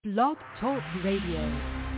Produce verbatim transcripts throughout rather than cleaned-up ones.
Blog Talk Radio.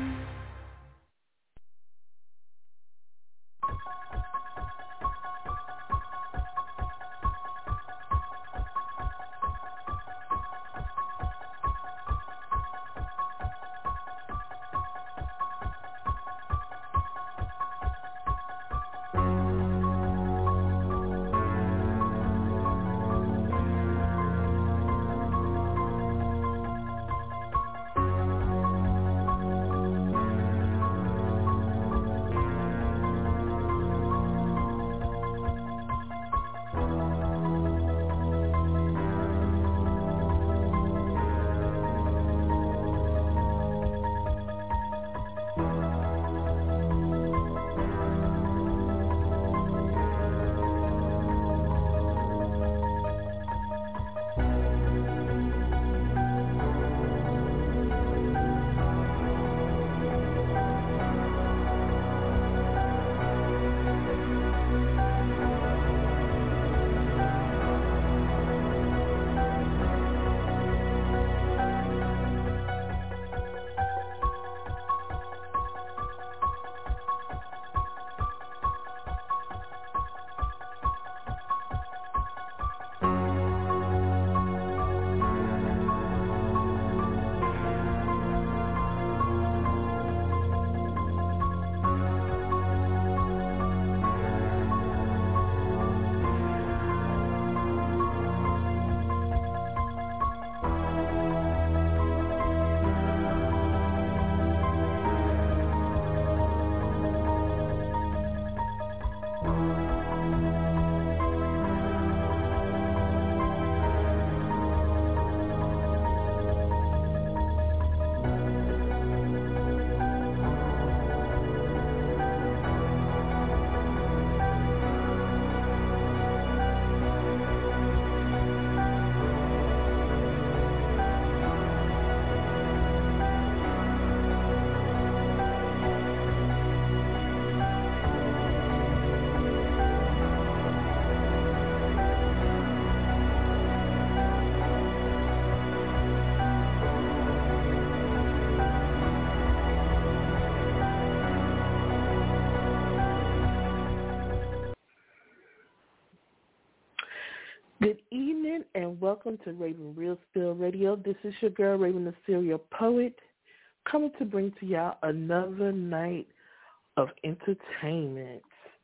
Good evening and welcome to Raven Real Spill Radio. This is your girl, Raven the Serial Poet, coming to bring to y'all another night of entertainment.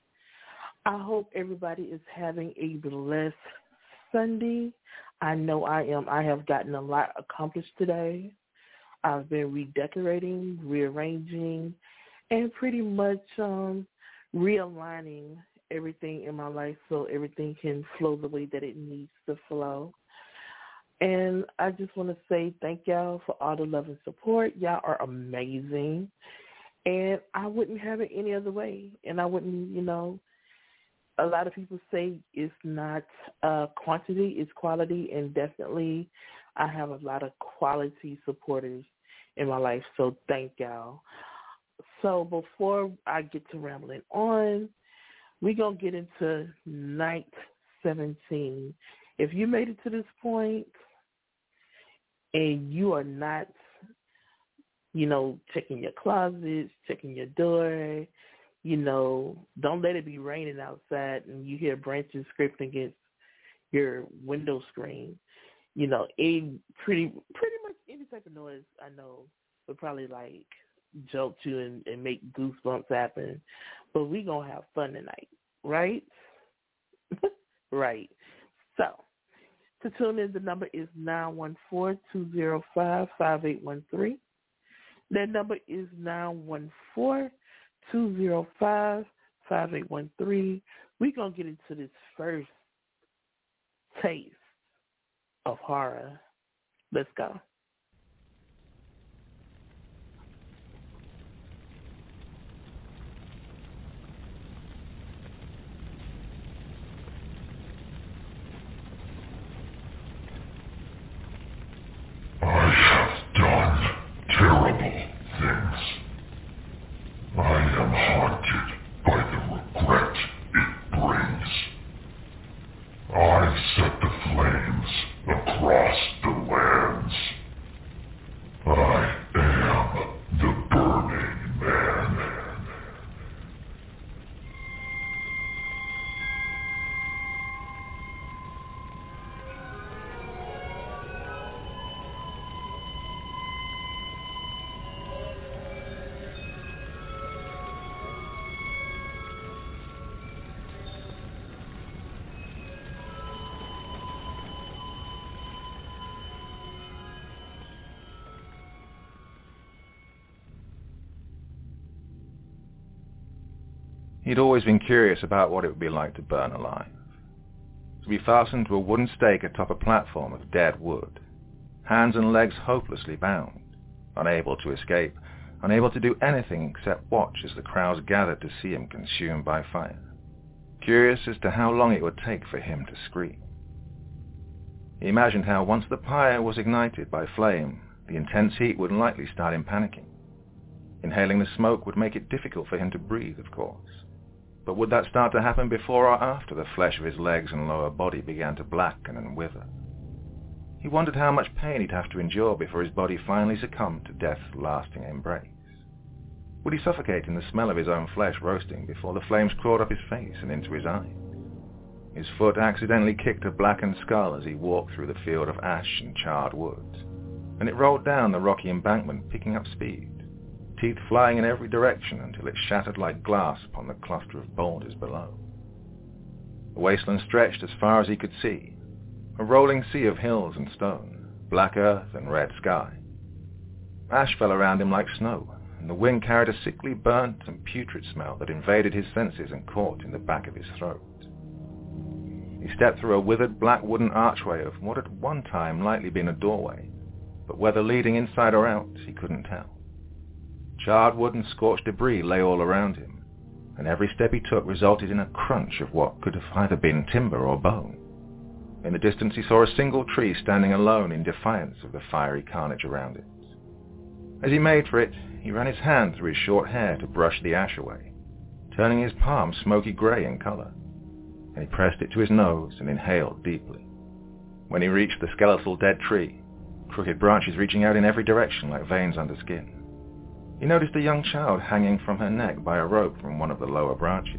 I hope everybody is having a blessed Sunday. I know I am. I have gotten a lot accomplished today. I've been redecorating, rearranging, and pretty much um, realigning everything in my life so everything can flow the way that it needs to flow. And I just want to say thank y'all for all the love and support. Y'all are amazing. And I wouldn't have it any other way. And I wouldn't, you know, a lot of people say it's not uh, quantity, it's quality. And definitely I have a lot of quality supporters in my life. So thank y'all. So before I get to rambling on, we're going to get into night seventeen. If you made it to this point and you are not, you know, checking your closets, checking your door, you know, don't let it be raining outside and you hear branches scraping against your window screen. You know, it pretty pretty much any type of noise I know would probably like jolt you and, and make goosebumps happen. But we going to have fun tonight, right? Right. So, to tune in, the number is nine one four, two zero five, five eight one three. That number is nine one four, two zero five, five eight one three. We're going to get into this first taste of horror. Let's go. I have done terrible things. I am haunted by the regret it brings. I set the flames across the lands He'd always been curious about what it would be like to burn alive. To be fastened to a wooden stake atop a platform of dead wood, hands and legs hopelessly bound, unable to escape, unable to do anything except watch as the crowds gathered to see him consumed by fire, curious as to how long it would take for him to scream. He imagined how once the pyre was ignited by flame, the intense heat would likely start him panicking. Inhaling the smoke would make it difficult for him to breathe, of course. But would that start to happen before or after the flesh of his legs and lower body began to blacken and wither? He wondered how much pain he'd have to endure before his body finally succumbed to death's lasting embrace. Would he suffocate in the smell of his own flesh roasting before the flames crawled up his face and into his eyes? His foot accidentally kicked a blackened skull as he walked through the field of ash and charred wood, and it rolled down the rocky embankment, picking up speed, teeth flying in every direction until it shattered like glass upon the cluster of boulders below. The wasteland stretched as far as he could see, a rolling sea of hills and stone, black earth and red sky. Ash fell around him like snow, and the wind carried a sickly burnt and putrid smell that invaded his senses and caught in the back of his throat. He stepped through a withered black wooden archway of what had one time likely been a doorway, but whether leading inside or out, he couldn't tell. Charred wood and scorched debris lay all around him, and every step he took resulted in a crunch of what could have either been timber or bone. In the distance he saw a single tree standing alone in defiance of the fiery carnage around it. As he made for it, he ran his hand through his short hair to brush the ash away, turning his palm smoky grey in colour, and he pressed it to his nose and inhaled deeply. When he reached the skeletal dead tree, crooked branches reaching out in every direction like veins under skin, he noticed a young child hanging from her neck by a rope from one of the lower branches.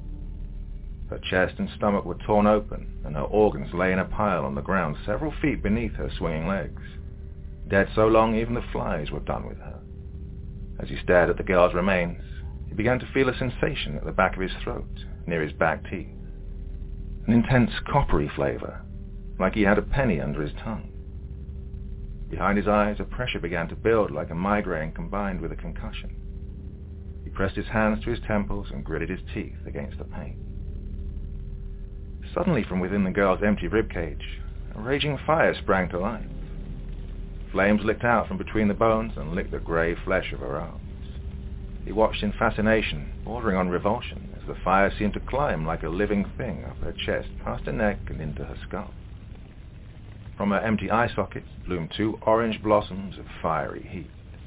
Her chest and stomach were torn open, and her organs lay in a pile on the ground several feet beneath her swinging legs, dead so long even the flies were done with her. As he stared at the girl's remains, he began to feel a sensation at the back of his throat, near his back teeth. An intense coppery flavour, like he had a penny under his tongue. Behind his eyes, a pressure began to build like a migraine combined with a concussion. He pressed his hands to his temples and gritted his teeth against the pain. Suddenly, from within the girl's empty ribcage, a raging fire sprang to life. Flames licked out from between the bones and licked the grey flesh of her arms. He watched in fascination, bordering on revulsion, as the fire seemed to climb like a living thing up her chest, past her neck and into her skull. From her empty eye sockets bloomed two orange blossoms of fiery heat.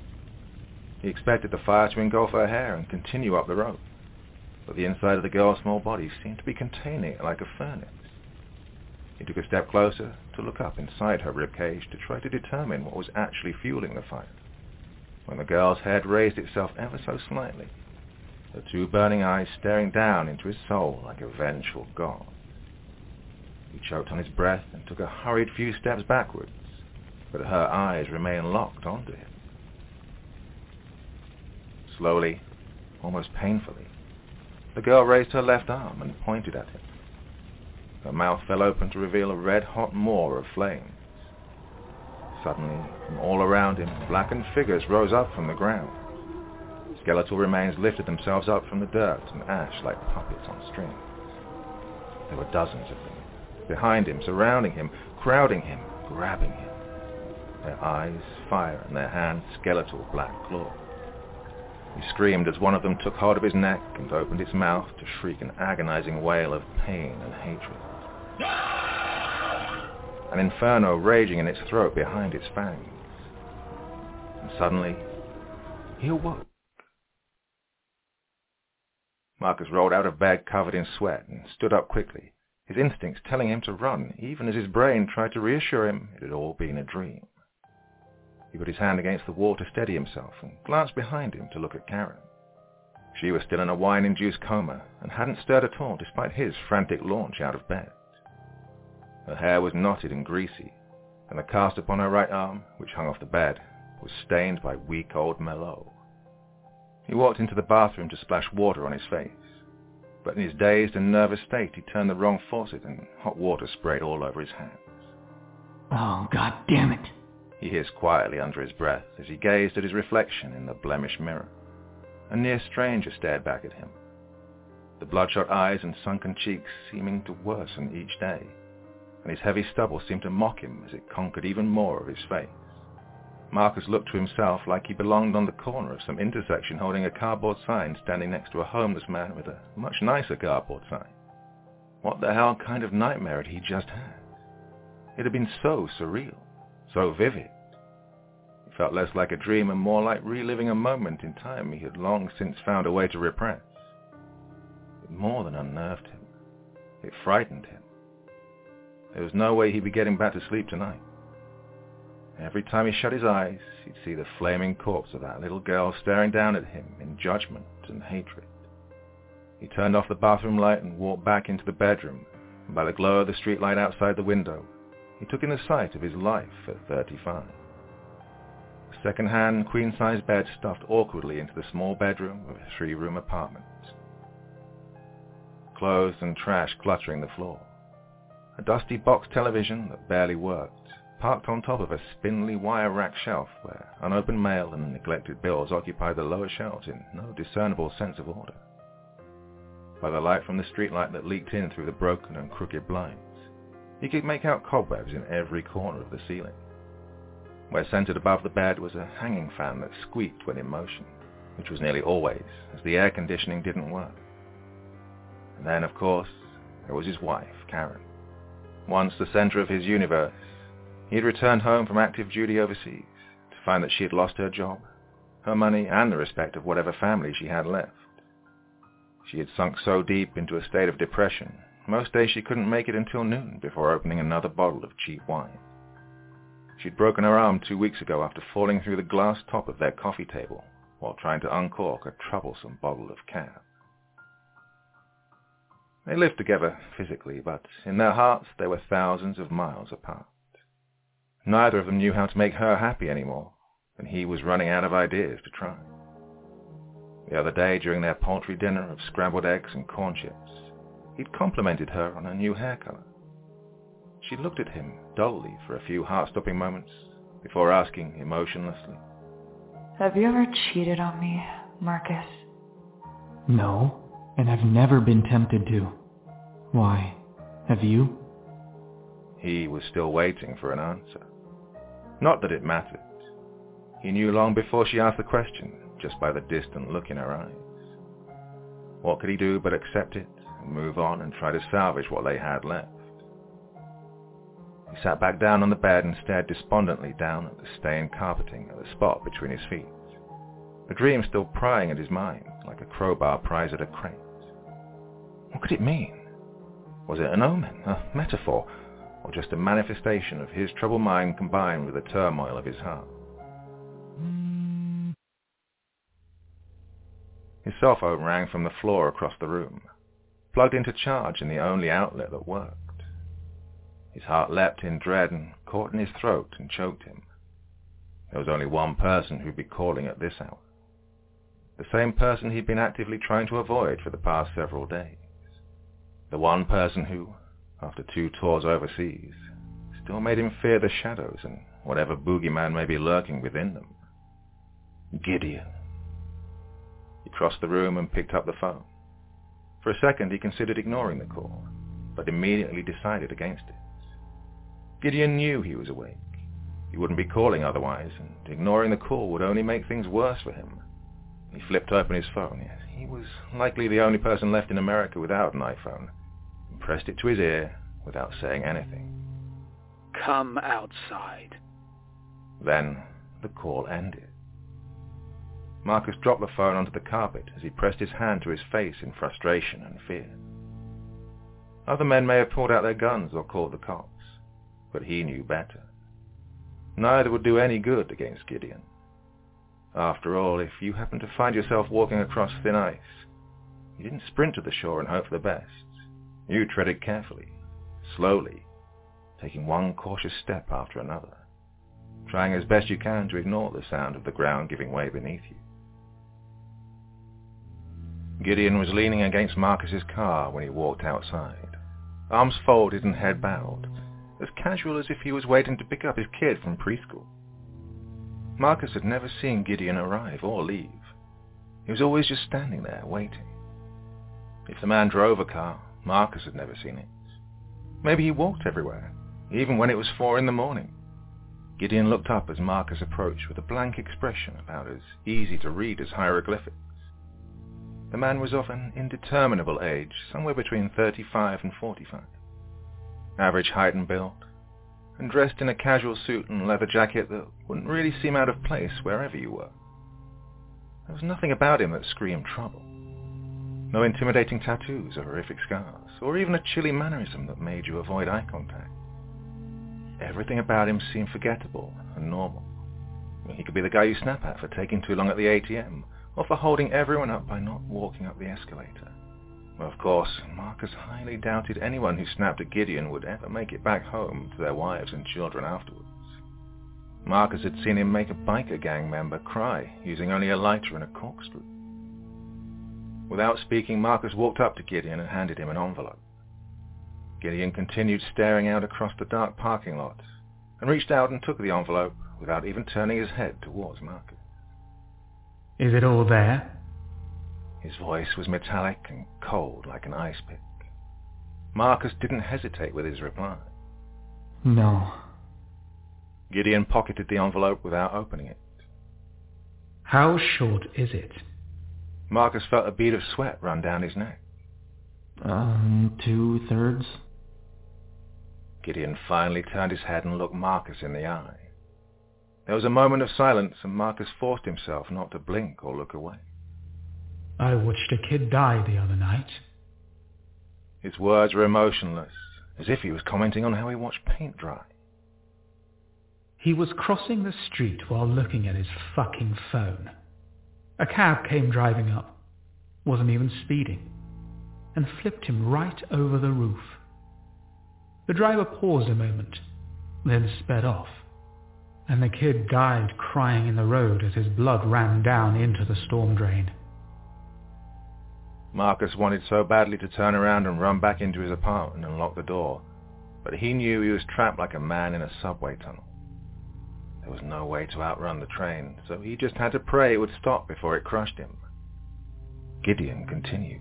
He expected the fire to engulf her hair and continue up the rope, but the inside of the girl's small body seemed to be containing it like a furnace. He took a step closer to look up inside her ribcage to try to determine what was actually fueling the fire, when the girl's head raised itself ever so slightly, her two burning eyes staring down into his soul like a vengeful god. He choked on his breath and took a hurried few steps backwards, but her eyes remained locked onto him. Slowly, almost painfully, the girl raised her left arm and pointed at him. Her mouth fell open to reveal a red-hot maw of flames. Suddenly, from all around him, blackened figures rose up from the ground. Skeletal remains lifted themselves up from the dirt and ash like puppets on strings. There were dozens of them, behind him, surrounding him, crowding him, grabbing him. Their eyes fire and their hands skeletal black claws. He screamed as one of them took hold of his neck and opened its mouth to shriek an agonizing wail of pain and hatred. An inferno raging in its throat behind its fangs. And suddenly, he awoke. Marcus rolled out of bed covered in sweat and stood up quickly, his instincts telling him to run, even as his brain tried to reassure him it had all been a dream. He put his hand against the wall to steady himself and glanced behind him to look at Karen. She was still in a wine-induced coma and hadn't stirred at all despite his frantic launch out of bed. Her hair was knotted and greasy, and the cast upon her right arm, which hung off the bed, was stained by weak old Merlot. He walked into the bathroom to splash water on his face, but in his dazed and nervous state he turned the wrong faucet and hot water sprayed all over his hands. Oh, God damn it! He hissed quietly under his breath as he gazed at his reflection in the blemished mirror. A near stranger stared back at him. the bloodshot eyes and sunken cheeks seeming to worsen each day, and his heavy stubble seemed to mock him as it conquered even more of his face. Marcus looked to himself like he belonged on the corner of some intersection holding a cardboard sign standing next to a homeless man with a much nicer cardboard sign. What the hell kind of nightmare had he just had? It had been so surreal, so vivid. It felt less like a dream and more like reliving a moment in time he had long since found a way to repress. It more than unnerved him. It frightened him. There was no way he'd be getting back to sleep tonight. Every time he shut his eyes, he'd see the flaming corpse of that little girl staring down at him in judgment and hatred. He turned off the bathroom light and walked back into the bedroom, and by the glow of the streetlight outside the window, he took in the sight of his life at thirty-five. A second-hand, queen-size bed stuffed awkwardly into the small bedroom of a three-room apartment. Clothes and trash cluttering the floor. A dusty box television that barely worked, parked on top of a spindly wire rack shelf where unopened mail and neglected bills occupied the lower shelves in no discernible sense of order. By the light from the streetlight that leaked in through the broken and crooked blinds, he could make out cobwebs in every corner of the ceiling. Where centered above the bed was a hanging fan that squeaked when in motion, which was nearly always, as the air conditioning didn't work. And then, of course, there was his wife, Karen. Once the center of his universe, he had returned home from active duty overseas to find that she had lost her job, her money, and the respect of whatever family she had left. She had sunk so deep into a state of depression, most days she couldn't make it until noon before opening another bottle of cheap wine. She'd broken her arm two weeks ago after falling through the glass top of their coffee table while trying to uncork a troublesome bottle of cab. They lived together physically, but in their hearts they were thousands of miles apart. Neither of them knew how to make her happy anymore, and he was running out of ideas to try. The other day, during their paltry dinner of scrambled eggs and corn chips, he'd complimented her on her new hair color. She looked at him dully for a few heart-stopping moments before asking emotionlessly, "Have you ever cheated on me, Marcus?" No, and I've never been tempted to. Why? Have you? He was still waiting for an answer. Not that it mattered. He knew long before she asked the question, just by the distant look in her eyes. What could he do but accept it and move on and try to salvage what they had left? He sat back down on the bed and stared despondently down at the stained carpeting at the spot between his feet, the dream still prying at his mind like a crowbar pries at a crate. What could it mean? Was it an omen, a metaphor, or just a manifestation of his troubled mind combined with the turmoil of his heart? His cell phone rang from the floor across the room, plugged into charge in the only outlet that worked. His heart leapt in dread and caught in his throat and choked him. There was only one person who'd be calling at this hour. The same person he'd been actively trying to avoid for the past several days. The one person who, after two tours overseas, still made him fear the shadows and whatever boogeyman may be lurking within them. Gideon. He crossed the room and picked up the phone. For a second he considered ignoring the call, but immediately decided against it. Gideon knew he was awake. He wouldn't be calling otherwise, and ignoring the call would only make things worse for him. He flipped open his phone. Yes, he was likely the only person left in America without an iPhone, and pressed it to his ear without saying anything. "Come outside." Then the call ended. Marcus dropped the phone onto the carpet as he pressed his hand to his face in frustration and fear. Other men may have pulled out their guns or called the cops, but he knew better. Neither would do any good against Gideon. After all, if you happened to find yourself walking across thin ice, you didn't sprint to the shore and hope for the best. You treaded carefully, slowly, taking one cautious step after another, trying as best you can to ignore the sound of the ground giving way beneath you. Gideon was leaning against Marcus's car when he walked outside, arms folded and head bowed, as casual as if he was waiting to pick up his kid from preschool. Marcus had never seen Gideon arrive or leave. He was always just standing there, waiting. If the man drove a car, Marcus had never seen it. Maybe he walked everywhere, even when it was four in the morning. Gideon looked up as Marcus approached with a blank expression about as easy to read as hieroglyphics. The man was of an indeterminable age, somewhere between thirty-five and forty-five. Average height and build, and dressed in a casual suit and leather jacket that wouldn't really seem out of place wherever you were. There was nothing about him that screamed trouble. No intimidating tattoos or horrific scars, or even a chilly mannerism that made you avoid eye contact. Everything about him seemed forgettable and normal. He could be the guy you snap at for taking too long at the A T M, or for holding everyone up by not walking up the escalator. Well, of course, Marcus highly doubted anyone who snapped at Gideon would ever make it back home to their wives and children afterwards. Marcus had seen him make a biker gang member cry using only a lighter and a corkscrew. Without speaking, Marcus walked up to Gideon and handed him an envelope. Gideon continued staring out across the dark parking lot and reached out and took the envelope without even turning his head towards Marcus. Is it all there? His voice was metallic and cold like an ice pick. Marcus didn't hesitate with his reply. No. Gideon pocketed the envelope without opening it. How short is it? Marcus felt a bead of sweat run down his neck. Um, two-thirds? Gideon finally turned his head and looked Marcus in the eye. There was a moment of silence, and Marcus forced himself not to blink or look away. I watched a kid die the other night. His words were emotionless, as if he was commenting on how he watched paint dry. He was crossing the street while looking at his fucking phone. A cab came driving up, wasn't even speeding, and flipped him right over the roof. The driver paused a moment, then sped off, and the kid died crying in the road as his blood ran down into the storm drain. Marcus wanted so badly to turn around and run back into his apartment and lock the door, but he knew he was trapped like a man in a subway tunnel. There was no way to outrun the train, so he just had to pray it would stop before it crushed him. Gideon continued.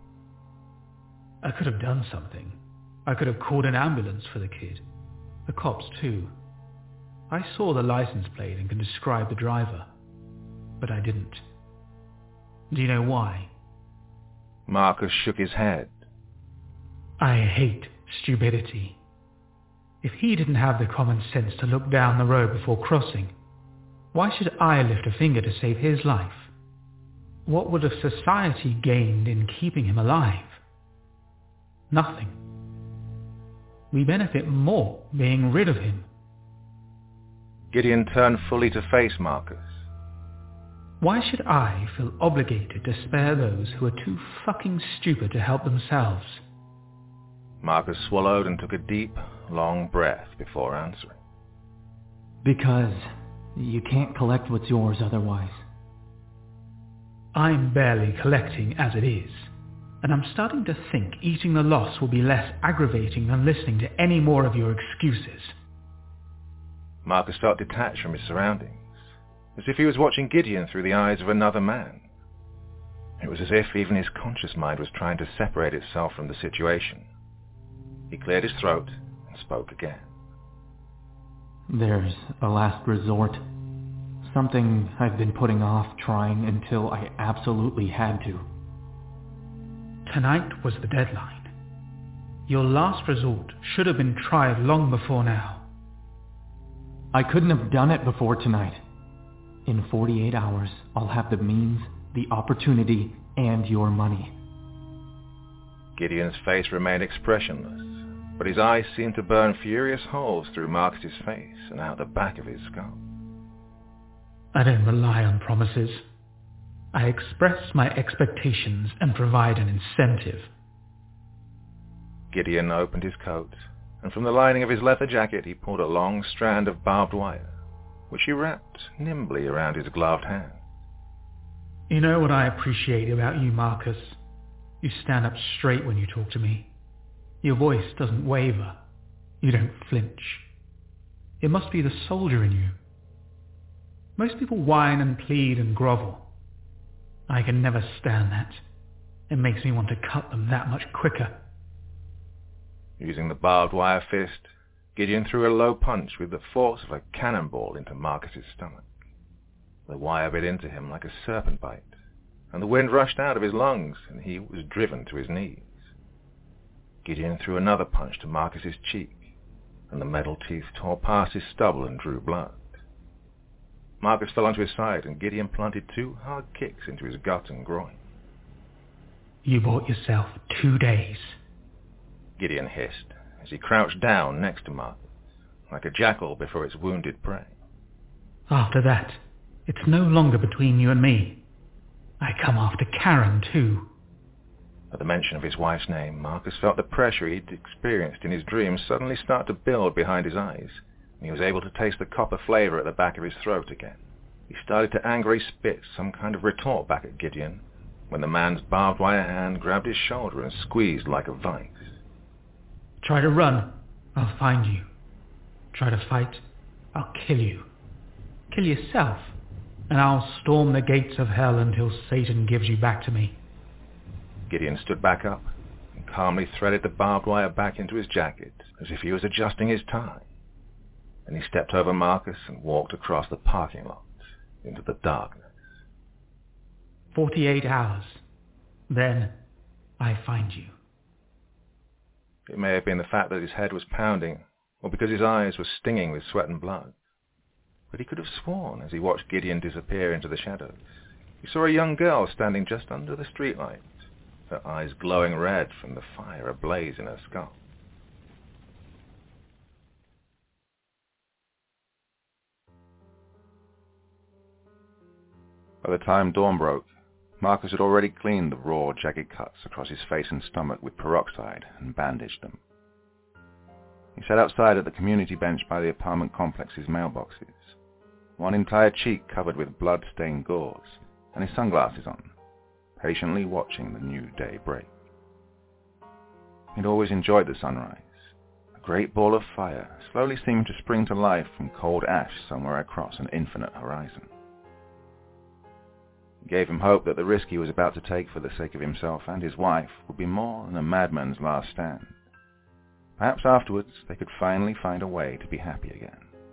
I could have done something. I could have called an ambulance for the kid. The cops too. I saw the license plate and can describe the driver, but I didn't. Do you know why? Marcus shook his head. I hate stupidity. If he didn't have the common sense to look down the road before crossing, why should I lift a finger to save his life? What would have society gained in keeping him alive? Nothing. We benefit more being rid of him. Gideon turned fully to face Marcus. Why should I feel obligated to spare those who are too fucking stupid to help themselves? Marcus swallowed and took a deep, long breath before answering. Because you can't collect what's yours otherwise. I'm barely collecting as it is, and I'm starting to think eating the loss will be less aggravating than listening to any more of your excuses. Marcus felt detached from his surroundings, as if he was watching Gideon through the eyes of another man. It was as if even his conscious mind was trying to separate itself from the situation. He cleared his throat and spoke again. There's a last resort. Something I've been putting off trying until I absolutely had to. Tonight was the deadline. Your last resort should have been tried long before now. I couldn't have done it before tonight. In forty-eight hours, I'll have the means, the opportunity, and your money. Gideon's face remained expressionless, but his eyes seemed to burn furious holes through Marcus's face and out the back of his skull. I don't rely on promises. I express my expectations and provide an incentive. Gideon opened his coat, and from the lining of his leather jacket he pulled a long strand of barbed wire, which he wrapped nimbly around his gloved hand. You know what I appreciate about you, Marcus? You stand up straight when you talk to me. Your voice doesn't waver. You don't flinch. It must be the soldier in you. Most people whine and plead and grovel. I can never stand that. It makes me want to cut them that much quicker. Using the barbed wire fist, Gideon threw a low punch with the force of a cannonball into Marcus's stomach. The wire bit into him like a serpent bite, and the wind rushed out of his lungs, and he was driven to his knees. Gideon threw another punch to Marcus's cheek, and the metal teeth tore past his stubble and drew blood. Marcus fell onto his side, and Gideon planted two hard kicks into his gut and groin. You bought yourself two days. Gideon hissed as he crouched down next to Marcus, like a jackal before its wounded prey. After that, it's no longer between you and me. I come after Karen, too. At the mention of his wife's name, Marcus felt the pressure he'd experienced in his dreams suddenly start to build behind his eyes, and he was able to taste the copper flavor at the back of his throat again. He started to angrily spit some kind of retort back at Gideon, when the man's barbed wire hand grabbed his shoulder and squeezed like a vice. Try to run, I'll find you. Try to fight, I'll kill you. Kill yourself, and I'll storm the gates of hell until Satan gives you back to me. Gideon stood back up and calmly threaded the barbed wire back into his jacket as if he was adjusting his tie. Then he stepped over Marcus and walked across the parking lot into the darkness. Forty-eight hours. Then I find you. It may have been the fact that his head was pounding, or because his eyes were stinging with sweat and blood, but he could have sworn as he watched Gideon disappear into the shadows, he saw a young girl standing just under the streetlight, her eyes glowing red from the fire ablaze in her skull. By the time dawn broke, Marcus had already cleaned the raw, jagged cuts across his face and stomach with peroxide and bandaged them. He sat outside at the community bench by the apartment complex's mailboxes, one entire cheek covered with blood-stained gauze, and his sunglasses on, patiently watching the new day break. He'd always enjoyed the sunrise. A great ball of fire slowly seemed to spring to life from cold ash somewhere across an infinite horizon. It gave him hope that the risk he was about to take for the sake of himself and his wife would be more than a madman's last stand. Perhaps afterwards they could finally find a way to be happy again.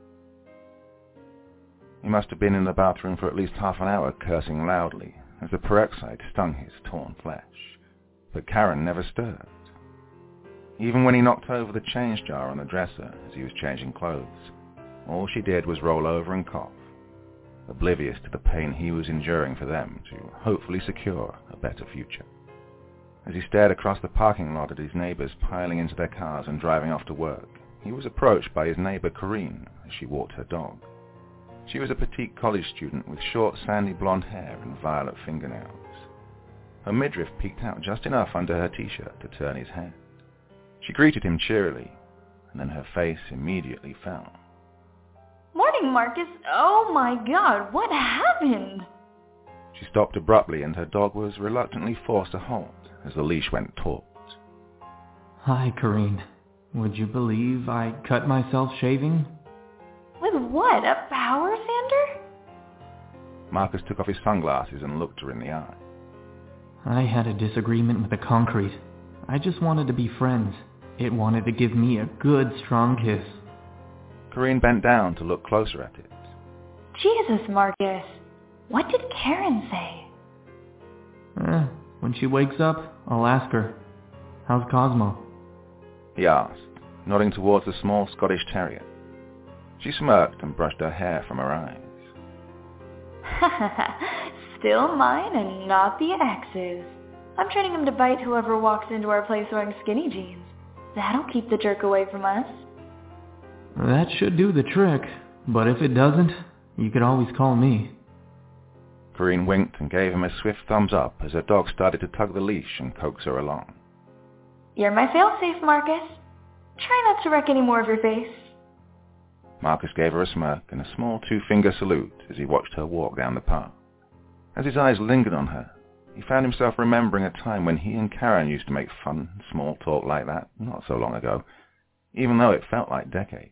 He must have been in the bathroom for at least half an hour cursing loudly as the peroxide stung his torn flesh, but Karen never stirred. Even when he knocked over the change jar on the dresser as he was changing clothes, all she did was roll over and cough, oblivious to the pain he was enduring for them to hopefully secure a better future. As he stared across the parking lot at his neighbors piling into their cars and driving off to work, he was approached by his neighbor Corinne as she walked her dog. She was a petite college student with short sandy blonde hair and violet fingernails. Her midriff peeked out just enough under her t-shirt to turn his head. She greeted him cheerily, and then her face immediately fell. Morning, Marcus. Oh my God, what happened? She stopped abruptly and her dog was reluctantly forced to halt as the leash went taut. Hi, Corinne. Would you believe I cut myself shaving? With what, a power sander? Marcus took off his sunglasses and looked her in the eye. I had a disagreement with the concrete. I just wanted to be friends. It wanted to give me a good, strong kiss. Corinne bent down to look closer at it. Jesus, Marcus. What did Karen say? Eh, when she wakes up, I'll ask her. How's Cosmo? He asked, nodding towards the small Scottish terrier. She smirked and brushed her hair from her eyes. Still mine and not the ex's. I'm training him to bite whoever walks into our place wearing skinny jeans. That'll keep the jerk away from us. That should do the trick, but if it doesn't, you could always call me. Corinne winked and gave him a swift thumbs up as her dog started to tug the leash and coax her along. You're my fail-safe, Marcus. Try not to wreck any more of your face. Marcus gave her a smirk and a small two-finger salute as he watched her walk down the path. As his eyes lingered on her, he found himself remembering a time when he and Karen used to make fun, small talk like that not so long ago, even though it felt like decades.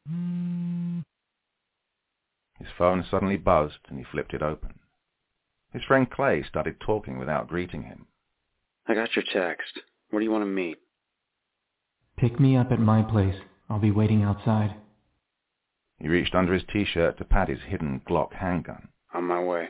His phone suddenly buzzed and he flipped it open. His friend Clay started talking without greeting him. I got your text. Where do you want to meet? Pick me up at my place. I'll be waiting outside. He reached under his t-shirt to pat his hidden Glock handgun. On my way.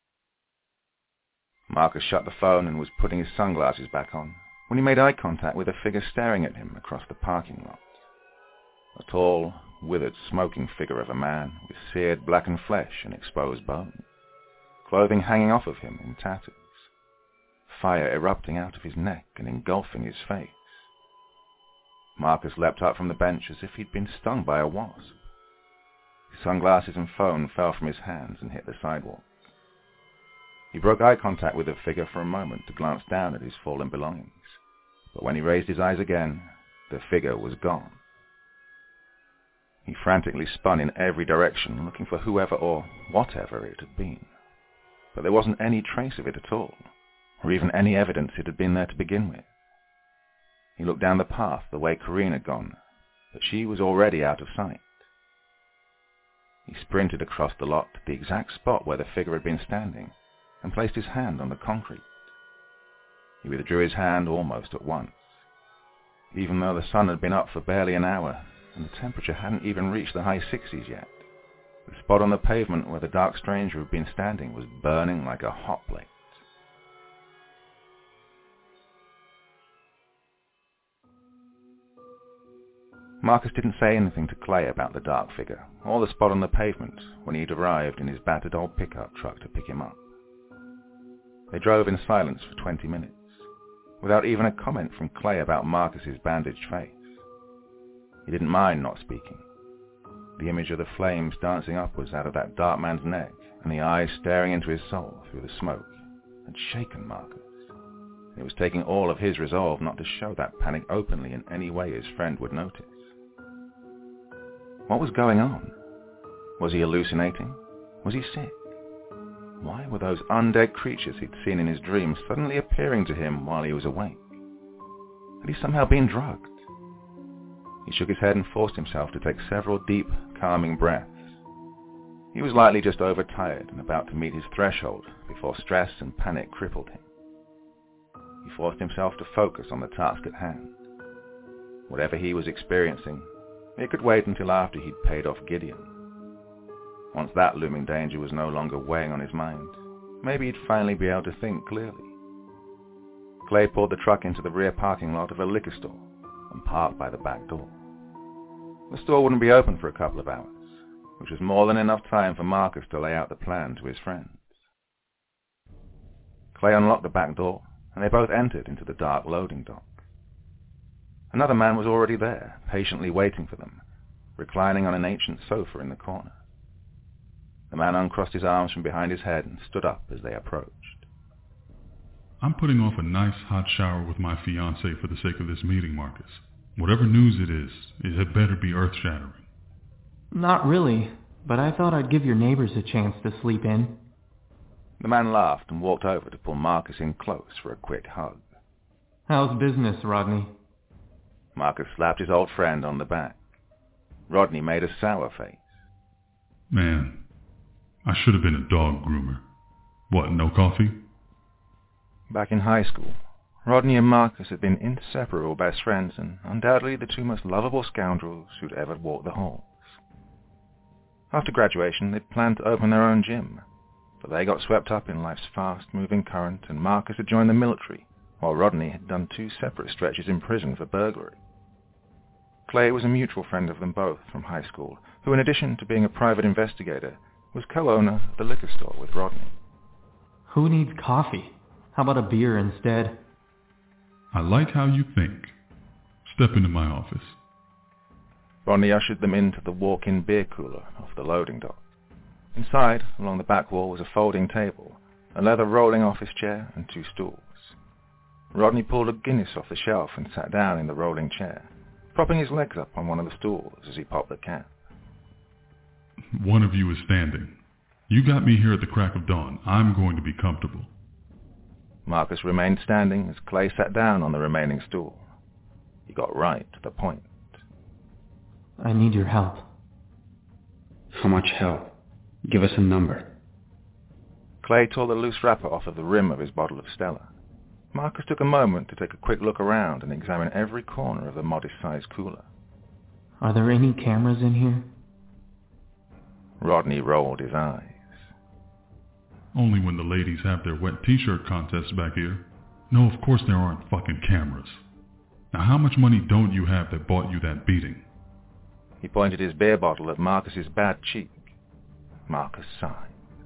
Marcus shut the phone and was putting his sunglasses back on when he made eye contact with a figure staring at him across the parking lot. A tall, withered, smoking figure of a man with seared blackened flesh and exposed bone, clothing hanging off of him in tatters, fire erupting out of his neck and engulfing his face. Marcus leapt up from the bench as if he'd been stung by a wasp. His sunglasses and phone fell from his hands and hit the sidewalk. He broke eye contact with the figure for a moment to glance down at his fallen belongings, but when he raised his eyes again, the figure was gone. He frantically spun in every direction, looking for whoever or whatever it had been. But there wasn't any trace of it at all, or even any evidence it had been there to begin with. He looked down the path the way Corinne had gone, but she was already out of sight. He sprinted across the lot to the exact spot where the figure had been standing, and placed his hand on the concrete. He withdrew his hand almost at once. Even though the sun had been up for barely an hour, and the temperature hadn't even reached the high sixties yet, the spot on the pavement where the dark stranger had been standing was burning like a hot plate. Marcus didn't say anything to Clay about the dark figure, or the spot on the pavement when he'd arrived in his battered old pickup truck to pick him up. They drove in silence for twenty minutes, without even a comment from Clay about Marcus's bandaged face. He didn't mind not speaking. The image of the flames dancing upwards out of that dark man's neck, and the eyes staring into his soul through the smoke, had shaken Marcus. It was taking all of his resolve not to show that panic openly in any way his friend would notice. What was going on? Was he hallucinating? Was he sick? Why were those undead creatures he'd seen in his dreams suddenly appearing to him while he was awake? Had he somehow been drugged? He shook his head and forced himself to take several deep, calming breaths. He was likely just overtired and about to meet his threshold before stress and panic crippled him. He forced himself to focus on the task at hand. Whatever he was experiencing, it could wait until after he'd paid off Gideon. Once that looming danger was no longer weighing on his mind, maybe he'd finally be able to think clearly. Clay pulled the truck into the rear parking lot of a liquor store and parked by the back door. The store wouldn't be open for a couple of hours, which was more than enough time for Marcus to lay out the plan to his friends. Clay unlocked the back door, and they both entered into the dark loading dock. Another man was already there, patiently waiting for them, reclining on an ancient sofa in the corner. The man uncrossed his arms from behind his head and stood up as they approached. I'm putting off a nice hot shower with my fiancée for the sake of this meeting, Marcus. Whatever news it is, it had better be earth-shattering. Not really, but I thought I'd give your neighbors a chance to sleep in. The man laughed and walked over to pull Marcus in close for a quick hug. How's business, Rodney? Marcus slapped his old friend on the back. Rodney made a sour face. Man, I should have been a dog groomer. What, no coffee? Back in high school, Rodney and Marcus had been inseparable best friends and undoubtedly the two most lovable scoundrels who'd ever walked the halls. After graduation, they'd planned to open their own gym, but they got swept up in life's fast-moving current and Marcus had joined the military, while Rodney had done two separate stretches in prison for burglary. Clay was a mutual friend of them both from high school, who in addition to being a private investigator, was co-owner of the liquor store with Rodney. Who needs coffee? How about a beer instead? I like how you think. Step into my office. Rodney ushered them into the walk-in beer cooler off the loading dock. Inside, along the back wall, was a folding table, a leather rolling office chair, and two stools. Rodney pulled a Guinness off the shelf and sat down in the rolling chair, propping his legs up on one of the stools as he popped the cap. One of you is standing. You got me here at the crack of dawn. I'm going to be comfortable. Marcus remained standing as Clay sat down on the remaining stool. He got right to the point. I need your help. How much help? Give us a number. Clay tore the loose wrapper off of the rim of his bottle of Stella. Marcus took a moment to take a quick look around and examine every corner of the modest-sized cooler. Are there any cameras in here? Rodney rolled his eyes. Only when the ladies have their wet t-shirt contests back here. No, of course there aren't fucking cameras. Now how much money don't you have that bought you that beating? He pointed his beer bottle at Marcus's bad cheek. Marcus sighed.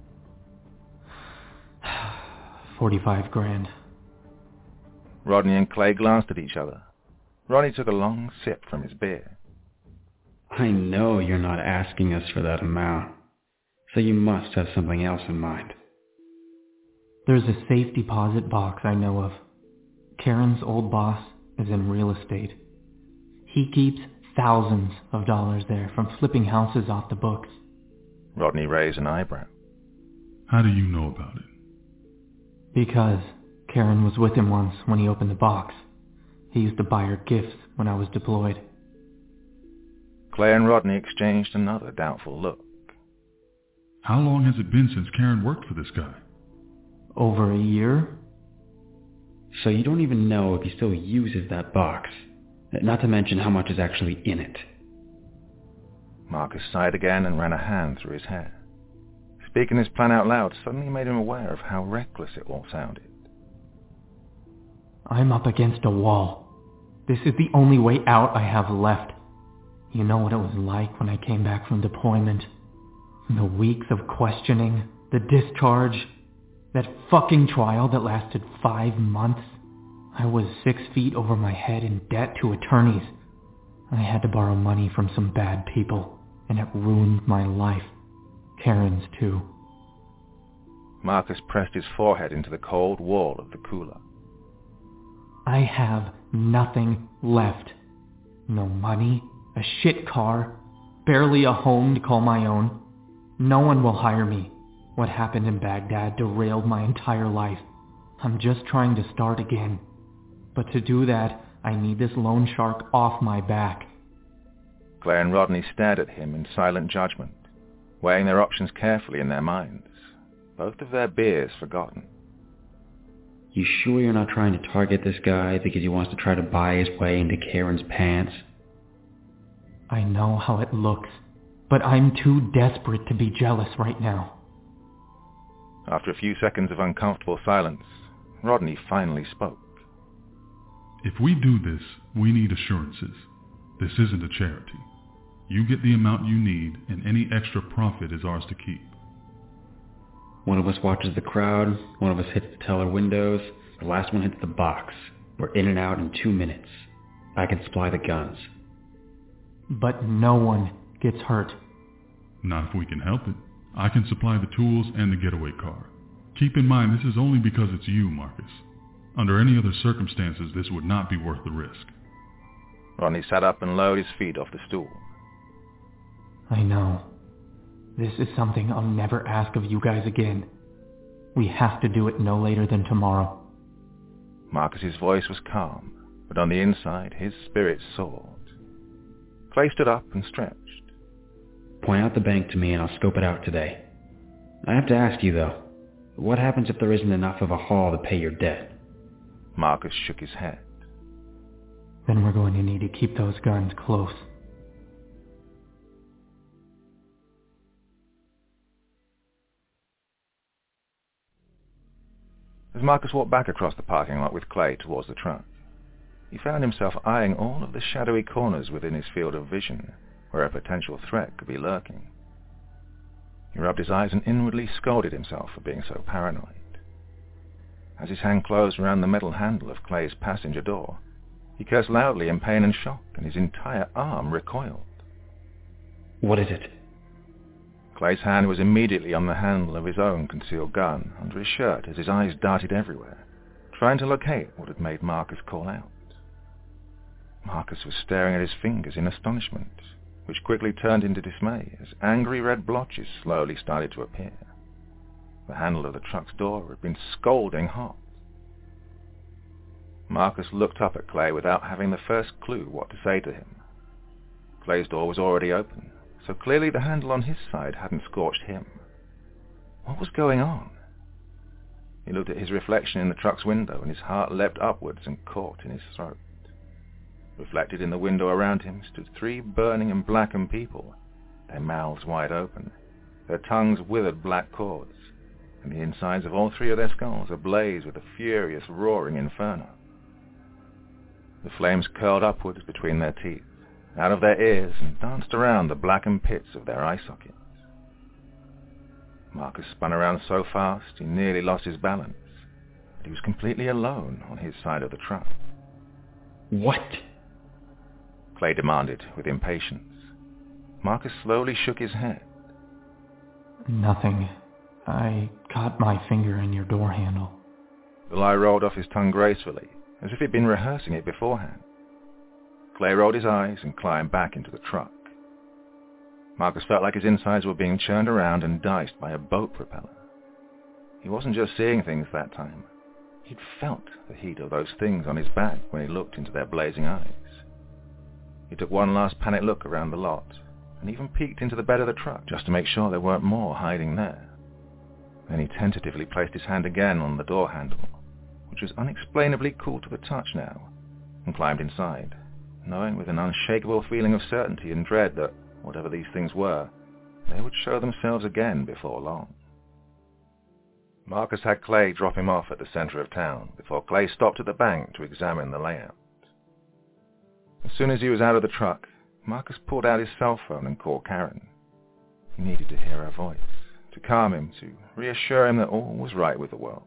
Forty-five grand. Rodney and Clay glanced at each other. Rodney took a long sip from his beer. I know you're not asking us for that amount, so you must have something else in mind. There's a safe deposit box I know of. Karen's old boss is in real estate. He keeps thousands of dollars there from flipping houses off the books. Rodney raised an eyebrow. How do you know about it? Because Karen was with him once when he opened the box. He used to buy her gifts when I was deployed. Clay and Rodney exchanged another doubtful look. How long has it been since Karen worked for this guy? Over a year? So you don't even know if he still uses that box, not to mention how much is actually in it. Marcus sighed again and ran a hand through his hair. Speaking his plan out loud suddenly made him aware of how reckless it all sounded. I'm up against a wall. This is the only way out I have left. You know what it was like when I came back from deployment. The weeks of questioning, the discharge, that fucking trial that lasted five months. I was six feet over my head in debt to attorneys. I had to borrow money from some bad people, and it ruined my life. Karen's too. Marcus pressed his forehead into the cold wall of the cooler. I have nothing left. No money, a shit car, barely a home to call my own. No one will hire me. What happened in Baghdad derailed my entire life. I'm just trying to start again. But to do that, I need this loan shark off my back. Clay and Rodney stared at him in silent judgment, weighing their options carefully in their minds, both of their beers forgotten. You sure you're not trying to target this guy because he wants to try to buy his way into Karen's pants? I know how it looks, but I'm too desperate to be jealous right now. After a few seconds of uncomfortable silence, Rodney finally spoke. If we do this, we need assurances. This isn't a charity. You get the amount you need, and any extra profit is ours to keep. One of us watches the crowd, one of us hits the teller windows, the last one hits the box. We're in and out in two minutes. I can supply the guns. But no one gets hurt. Not if we can help it. I can supply the tools and the getaway car. Keep in mind, this is only because it's you, Marcus. Under any other circumstances, this would not be worth the risk. Rodney sat up and lowered his feet off the stool. I know. This is something I'll never ask of you guys again. We have to do it no later than tomorrow. Marcus's voice was calm, but on the inside, his spirit soared. Clay stood up and stretched. Point out the bank to me and I'll scope it out today. I have to ask you though, what happens if there isn't enough of a haul to pay your debt? Marcus shook his head. Then we're going to need to keep those guns close. As Marcus walked back across the parking lot with Clay towards the truck, he found himself eyeing all of the shadowy corners within his field of vision, where a potential threat could be lurking. He rubbed his eyes and inwardly scolded himself for being so paranoid. As his hand closed around the metal handle of Clay's passenger door, he cursed loudly in pain and shock, and his entire arm recoiled. What is it? Clay's hand was immediately on the handle of his own concealed gun under his shirt as his eyes darted everywhere, trying to locate what had made Marcus call out. Marcus was staring at his fingers in astonishment, which quickly turned into dismay as angry red blotches slowly started to appear. The handle of the truck's door had been scalding hot. Marcus looked up at Clay without having the first clue what to say to him. Clay's door was already open, so clearly the handle on his side hadn't scorched him. What was going on? He looked at his reflection in the truck's window, and his heart leapt upwards and caught in his throat. Reflected in the window around him stood three burning and blackened people, their mouths wide open, their tongues withered black cords, and the insides of all three of their skulls ablaze with a furious, roaring inferno. The flames curled upwards between their teeth, out of their ears, and danced around the blackened pits of their eye sockets. Marcus spun around so fast he nearly lost his balance, but he was completely alone on his side of the truck. What? Clay demanded with impatience. Marcus slowly shook his head. Nothing. I caught my finger in your door handle. The lie rolled off his tongue gracefully, as if he'd been rehearsing it beforehand. Clay rolled his eyes and climbed back into the truck. Marcus felt like his insides were being churned around and diced by a boat propeller. He wasn't just seeing things that time. He'd felt the heat of those things on his back when he looked into their blazing eyes. He took one last panic look around the lot, and even peeked into the bed of the truck just to make sure there weren't more hiding there. Then he tentatively placed his hand again on the door handle, which was unexplainably cool to the touch now, and climbed inside, knowing with an unshakable feeling of certainty and dread that, whatever these things were, they would show themselves again before long. Marcus had Clay drop him off at the center of town before Clay stopped at the bank to examine the layout. As soon as he was out of the truck, Marcus pulled out his cell phone and called Karen. He needed to hear her voice, to calm him, to reassure him that all was right with the world.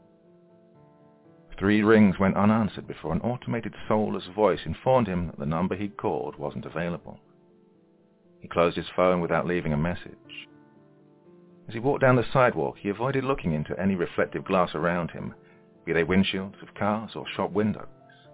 Three rings went unanswered before an automated soulless voice informed him that the number he'd called wasn't available. He closed his phone without leaving a message. As he walked down the sidewalk, he avoided looking into any reflective glass around him, be they windshields of cars or shop windows.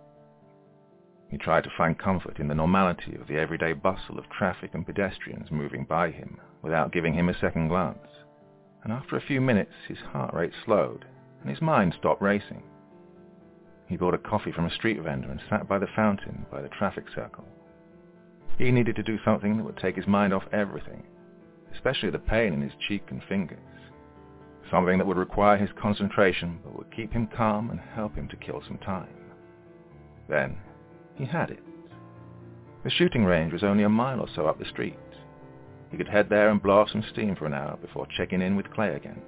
He tried to find comfort in the normality of the everyday bustle of traffic and pedestrians moving by him without giving him a second glance, and after a few minutes his heart rate slowed and his mind stopped racing. He bought a coffee from a street vendor and sat by the fountain by the traffic circle. He needed to do something that would take his mind off everything, especially the pain in his cheek and fingers. Something that would require his concentration but would keep him calm and help him to kill some time. Then, he had it. The shooting range was only a mile or so up the street. He could head there and blow off some steam for an hour before checking in with Clay again.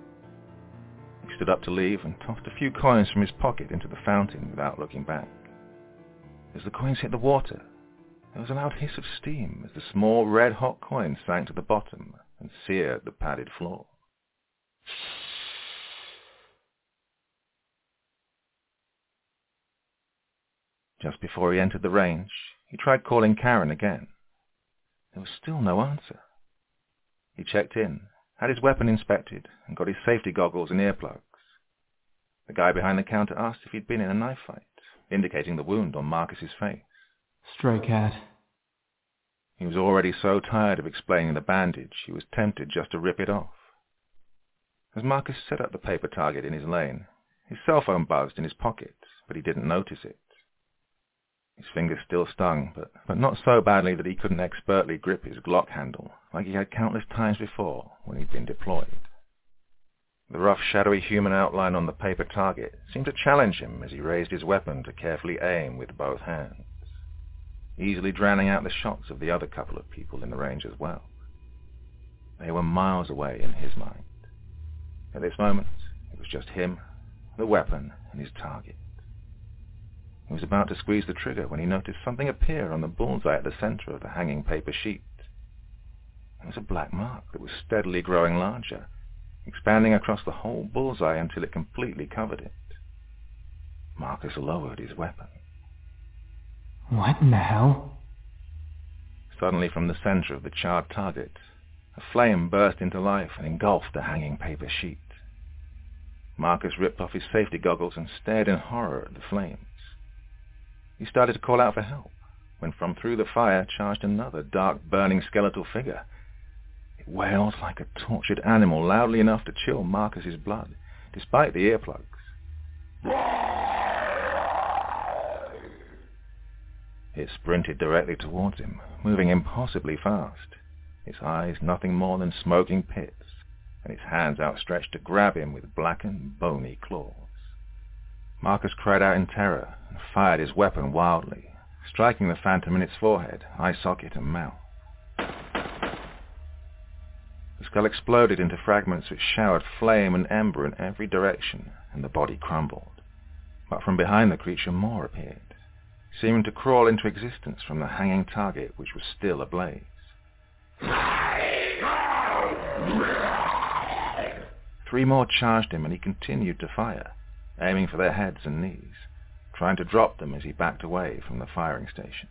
He stood up to leave and tossed a few coins from his pocket into the fountain without looking back. As the coins hit the water, there was a loud hiss of steam as the small red-hot coins sank to the bottom and seared the padded floor. Just before he entered the range, he tried calling Karen again. There was still no answer. He checked in, had his weapon inspected, and got his safety goggles and earplugs. The guy behind the counter asked if he'd been in a knife fight, indicating the wound on Marcus's face. Stray cat. He was already so tired of explaining the bandage, he was tempted just to rip it off. As Marcus set up the paper target in his lane, his cell phone buzzed in his pocket, but he didn't notice it. His fingers still stung, but, but not so badly that he couldn't expertly grip his Glock handle, like he had countless times before when he'd been deployed. The rough, shadowy human outline on the paper target seemed to challenge him as he raised his weapon to carefully aim with both hands, easily drowning out the shots of the other couple of people in the range as well. They were miles away in his mind. At this moment, it was just him, the weapon, and his target. He was about to squeeze the trigger when he noticed something appear on the bullseye at the center of the hanging paper sheet. It was a black mark that was steadily growing larger, expanding across the whole bullseye until it completely covered it. Marcus lowered his weapon. What in the hell? Suddenly from the center of the charred target, a flame burst into life and engulfed the hanging paper sheet. Marcus ripped off his safety goggles and stared in horror at the flames. He started to call out for help, when from through the fire charged another dark, burning skeletal figure. It wailed like a tortured animal, loudly enough to chill Marcus's blood, despite the earplugs. It sprinted directly towards him, moving impossibly fast, its eyes nothing more than smoking pits, and its hands outstretched to grab him with blackened, bony claws. Marcus cried out in terror and fired his weapon wildly, striking the phantom in its forehead, eye socket, and mouth. The skull exploded into fragments which showered flame and ember in every direction, and the body crumbled. But from behind the creature more appeared, seeming to crawl into existence from the hanging target which was still ablaze. Three more charged him, and he continued to fire, aiming for their heads and knees, trying to drop them as he backed away from the firing station.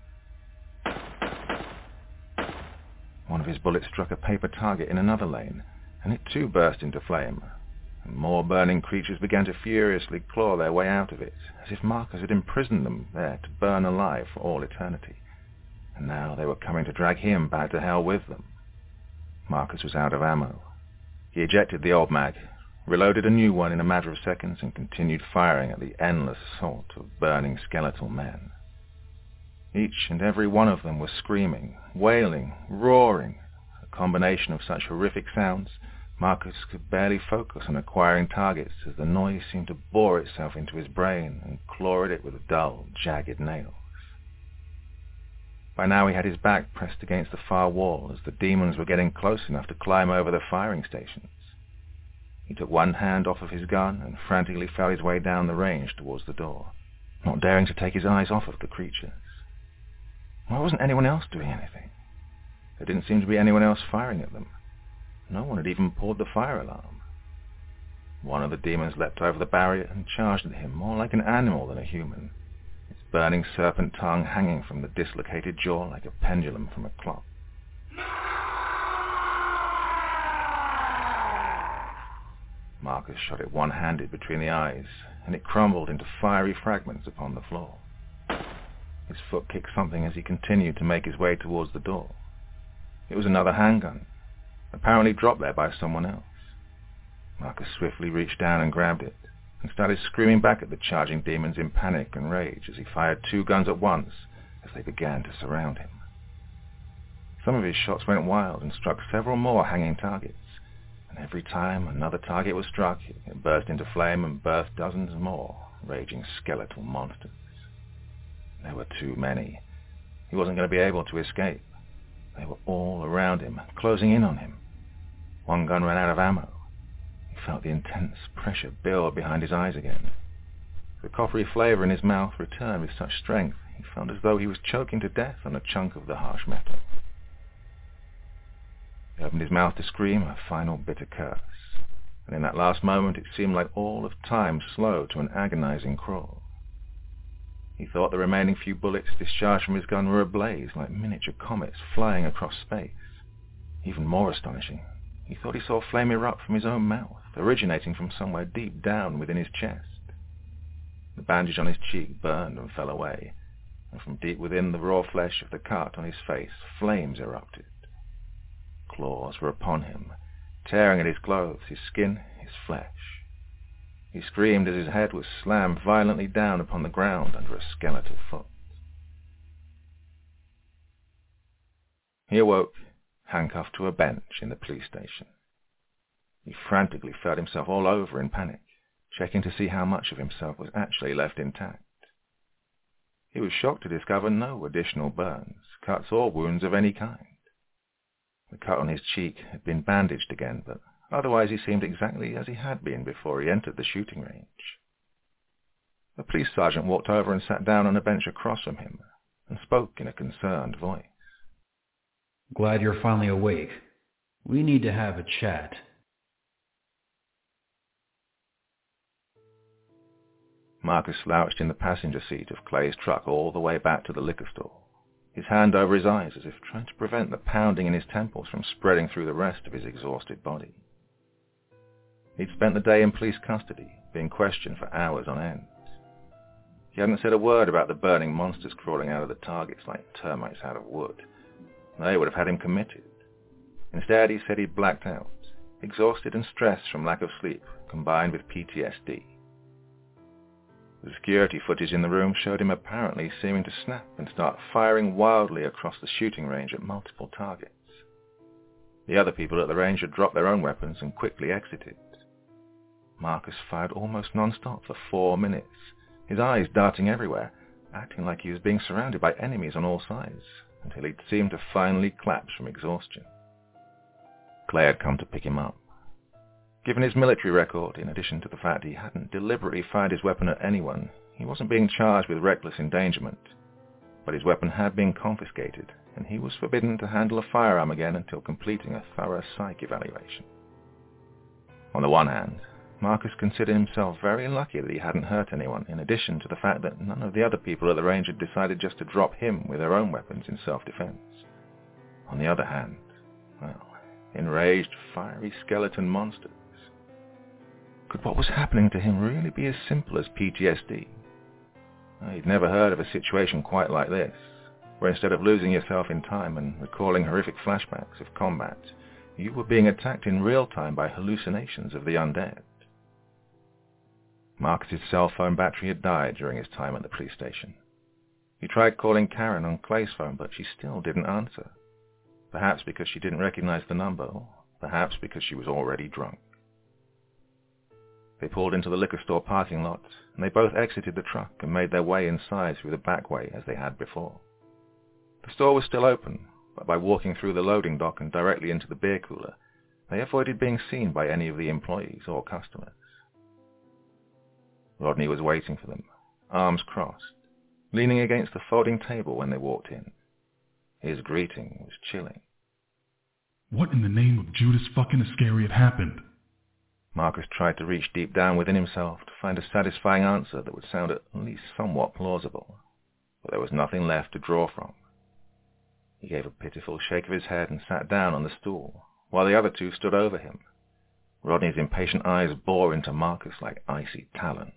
One of his bullets struck a paper target in another lane, and it too burst into flame, and more burning creatures began to furiously claw their way out of it, as if Marcus had imprisoned them there to burn alive for all eternity, and now they were coming to drag him back to hell with them. Marcus was out of ammo. He ejected the old mag, reloaded a new one in a matter of seconds, and continued firing at the endless assault of burning skeletal men. Each and every one of them was screaming, wailing, roaring, a combination of such horrific sounds, Marcus could barely focus on acquiring targets as the noise seemed to bore itself into his brain and claw at it with dull, jagged nails. By now he had his back pressed against the far wall as the demons were getting close enough to climb over the firing stations. He took one hand off of his gun and frantically felt his way down the range towards the door, not daring to take his eyes off of the creatures. Why wasn't anyone else doing anything? There didn't seem to be anyone else firing at them. No one had even pulled the fire alarm. One of the demons leapt over the barrier and charged at him more like an animal than a human, its burning serpent tongue hanging from the dislocated jaw like a pendulum from a clock. Marcus shot it one-handed between the eyes, and it crumbled into fiery fragments upon the floor. His foot kicked something as he continued to make his way towards the door. It was another handgun, apparently dropped there by someone else. Marcus swiftly reached down and grabbed it, and started screaming back at the charging demons in panic and rage as he fired two guns at once as they began to surround him. Some of his shots went wild and struck several more hanging targets, and every time another target was struck, it burst into flame and birthed dozens more raging skeletal monsters. There were too many. He wasn't going to be able to escape. They were all around him, closing in on him. One gun ran out of ammo. He felt the intense pressure build behind his eyes again. The coppery flavor in his mouth returned with such strength, he felt as though he was choking to death on a chunk of the harsh metal. He opened his mouth to scream a final bitter curse, and in that last moment it seemed like all of time slowed to an agonizing crawl. He thought the remaining few bullets discharged from his gun were ablaze like miniature comets flying across space. Even more astonishing, he thought he saw flame erupt from his own mouth, originating from somewhere deep down within his chest. The bandage on his cheek burned and fell away, and from deep within the raw flesh of the cut on his face, flames erupted. Claws were upon him, tearing at his clothes, his skin, his flesh. He screamed as his head was slammed violently down upon the ground under a skeletal foot. He awoke, handcuffed to a bench in the police station. He frantically felt himself all over in panic, checking to see how much of himself was actually left intact. He was shocked to discover no additional burns, cuts or wounds of any kind. The cut on his cheek had been bandaged again, but otherwise he seemed exactly as he had been before he entered the shooting range. The police sergeant walked over and sat down on a bench across from him and spoke in a concerned voice. Glad you're finally awake. We need to have a chat. Marcus slouched in the passenger seat of Clay's truck all the way back to the liquor store, his hand over his eyes as if trying to prevent the pounding in his temples from spreading through the rest of his exhausted body. He'd spent the day in police custody, being questioned for hours on end. He hadn't said a word about the burning monsters crawling out of the targets like termites out of wood. They would have had him committed. Instead, he said he'd blacked out, exhausted and stressed from lack of sleep, combined with P T S D. The security footage in the room showed him apparently seeming to snap and start firing wildly across the shooting range at multiple targets. The other people at the range had dropped their own weapons and quickly exited. Marcus fired almost non-stop for four minutes, his eyes darting everywhere, acting like he was being surrounded by enemies on all sides, until he'd seemed to finally collapse from exhaustion. Clay had come to pick him up. Given his military record, in addition to the fact he hadn't deliberately fired his weapon at anyone, he wasn't being charged with reckless endangerment. But his weapon had been confiscated, and he was forbidden to handle a firearm again until completing a thorough psych evaluation. On the one hand, Marcus considered himself very lucky that he hadn't hurt anyone, in addition to the fact that none of the other people at the range had decided just to drop him with their own weapons in self-defense. On the other hand, well, enraged, fiery skeleton monsters. Could what was happening to him really be as simple as P T S D? He'd never heard of a situation quite like this, where instead of losing yourself in time and recalling horrific flashbacks of combat, you were being attacked in real time by hallucinations of the undead. Marcus's cell phone battery had died during his time at the police station. He tried calling Karen on Clay's phone, but she still didn't answer. Perhaps because she didn't recognize the number, or perhaps because she was already drunk. They pulled into the liquor store parking lot, and they both exited the truck and made their way inside through the back way as they had before. The store was still open, but by walking through the loading dock and directly into the beer cooler, they avoided being seen by any of the employees or customers. Rodney was waiting for them, arms crossed, leaning against the folding table when they walked in. His greeting was chilling. What in the name of Judas fucking Iscariot happened? Marcus tried to reach deep down within himself to find a satisfying answer that would sound at least somewhat plausible, but there was nothing left to draw from. He gave a pitiful shake of his head and sat down on the stool, while the other two stood over him. Rodney's impatient eyes bore into Marcus like icy talons.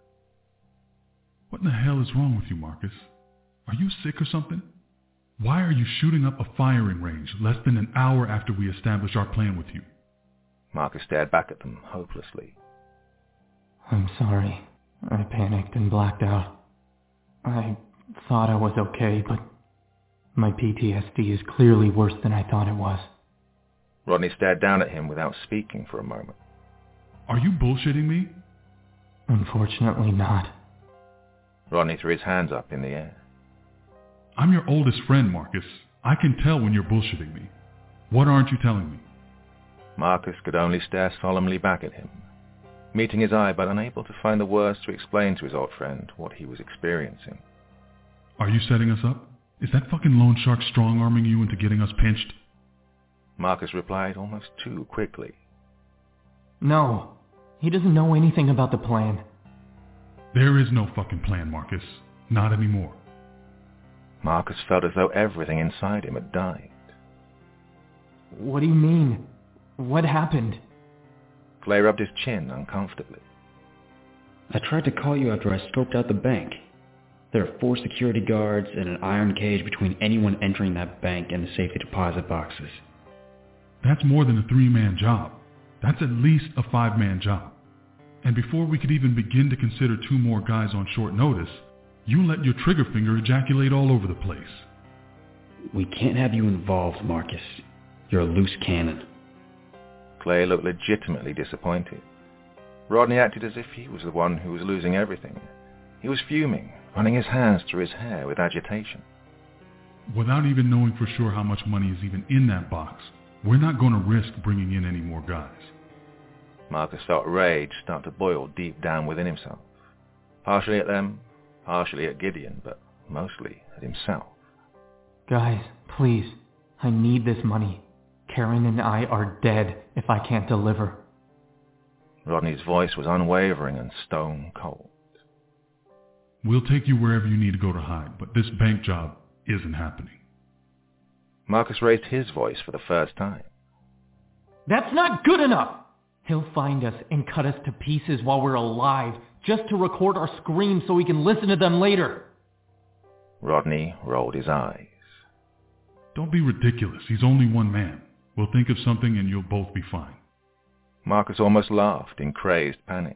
What in the hell is wrong with you, Marcus? Are you sick or something? Why are you shooting up a firing range less than an hour after we established our plan with you? Marcus stared back at them hopelessly. I'm sorry. I panicked and blacked out. I thought I was okay, but my P T S D is clearly worse than I thought it was. Rodney stared down at him without speaking for a moment. Are you bullshitting me? Unfortunately not. Rodney threw his hands up in the air. I'm your oldest friend, Marcus. I can tell when you're bullshitting me. What aren't you telling me? Marcus could only stare solemnly back at him, meeting his eye but unable to find the words to explain to his old friend what he was experiencing. Are you setting us up? Is that fucking loan shark strong-arming you into getting us pinched? Marcus replied almost too quickly. No, he doesn't know anything about the plan. There is no fucking plan, Marcus. Not anymore. Marcus felt as though everything inside him had died. What do you mean? What happened? Clay rubbed his chin uncomfortably. I tried to call you after I scoped out the bank. There are four security guards and an iron cage between anyone entering that bank and the safety deposit boxes. That's more than a three-man job. That's at least a five-man job. And before we could even begin to consider two more guys on short notice, you let your trigger finger ejaculate all over the place. We can't have you involved, Marcus. You're a loose cannon. Clay looked legitimately disappointed. Rodney acted as if he was the one who was losing everything. He was fuming, running his hands through his hair with agitation. Without even knowing for sure how much money is even in that box, we're not going to risk bringing in any more guys. Marcus felt rage start to boil deep down within himself. Partially at them, partially at Gideon, but mostly at himself. Guys, please, I need this money. Karen and I are dead if I can't deliver. Rodney's voice was unwavering and stone cold. We'll take you wherever you need to go to hide, but this bank job isn't happening. Marcus raised his voice for the first time. That's not good enough! He'll find us and cut us to pieces while we're alive, just to record our screams so we can listen to them later. Rodney rolled his eyes. Don't be ridiculous. He's only one man. We'll think of something and you'll both be fine. Marcus almost laughed in crazed panic.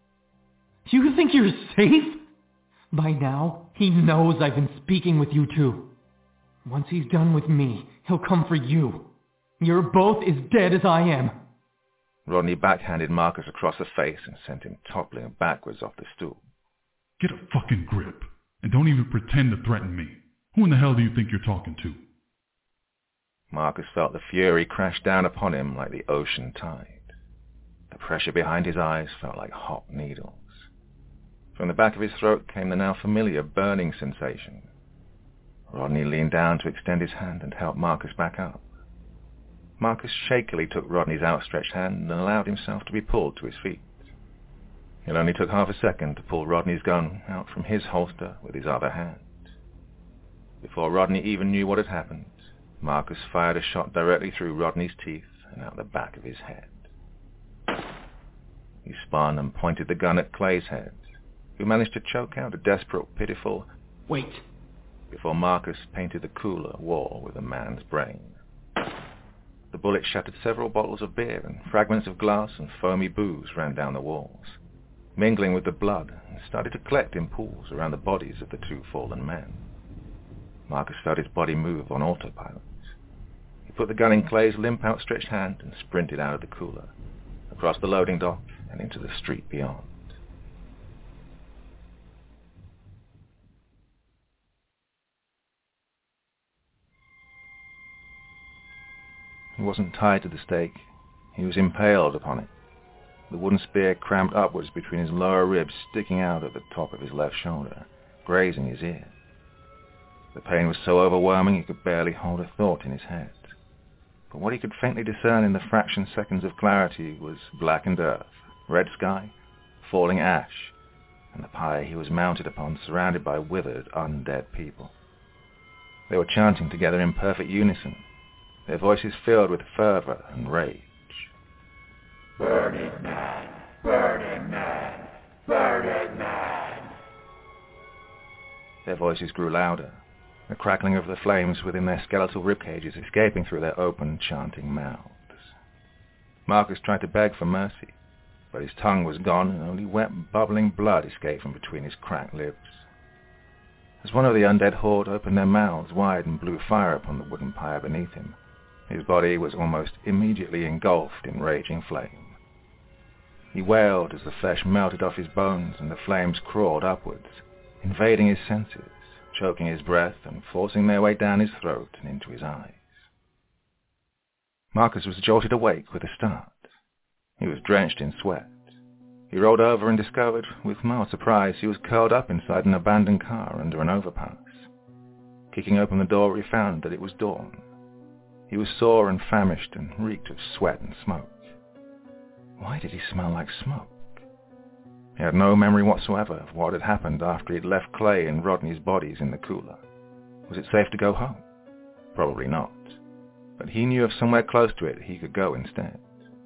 You think you're safe? By now, he knows I've been speaking with you two. Once he's done with me, he'll come for you. You're both as dead as I am. Rodney backhanded Marcus across the face and sent him toppling backwards off the stool. Get a fucking grip, and don't even pretend to threaten me. Who in the hell do you think you're talking to? Marcus felt the fury crash down upon him like the ocean tide. The pressure behind his eyes felt like hot needles. From the back of his throat came the now familiar burning sensation. Rodney leaned down to extend his hand and help Marcus back up. Marcus shakily took Rodney's outstretched hand and allowed himself to be pulled to his feet. It only took half a second to pull Rodney's gun out from his holster with his other hand. Before Rodney even knew what had happened, Marcus fired a shot directly through Rodney's teeth and out the back of his head. He spun and pointed the gun at Clay's head, who managed to choke out a desperate, pitiful, "Wait," before Marcus painted the cooler wall with a man's brain. The bullet shattered several bottles of beer, and fragments of glass and foamy booze ran down the walls, mingling with the blood, and started to collect in pools around the bodies of the two fallen men. Marcus felt his body move on autopilot. He put the gun in Clay's limp outstretched hand and sprinted out of the cooler, across the loading dock and into the street beyond. He wasn't tied to the stake. He was impaled upon it, the wooden spear crammed upwards between his lower ribs sticking out at the top of his left shoulder, grazing his ear. The pain was so overwhelming he could barely hold a thought in his head. But what he could faintly discern in the fraction seconds of clarity was blackened earth, red sky, falling ash, and the pyre he was mounted upon surrounded by withered, undead people. They were chanting together in perfect unison, their voices filled with fervor and rage. Burning man! Burning man! Burning man! Their voices grew louder, the crackling of the flames within their skeletal ribcages escaping through their open, chanting mouths. Marcus tried to beg for mercy, but his tongue was gone and only wet, bubbling blood escaped from between his cracked lips. As one of the undead horde opened their mouths wide and blew fire upon the wooden pyre beneath him, his body was almost immediately engulfed in raging flame. He wailed as the flesh melted off his bones and the flames crawled upwards, invading his senses, choking his breath and forcing their way down his throat and into his eyes. Marcus was jolted awake with a start. He was drenched in sweat. He rolled over and discovered, with mild surprise, he was curled up inside an abandoned car under an overpass. Kicking open the door, he found that it was dawn. He was sore and famished and reeked of sweat and smoke. Why did he smell like smoke? He had no memory whatsoever of what had happened after he had left Clay and Rodney's bodies in the cooler. Was it safe to go home? Probably not. But he knew of somewhere close to it he could go instead.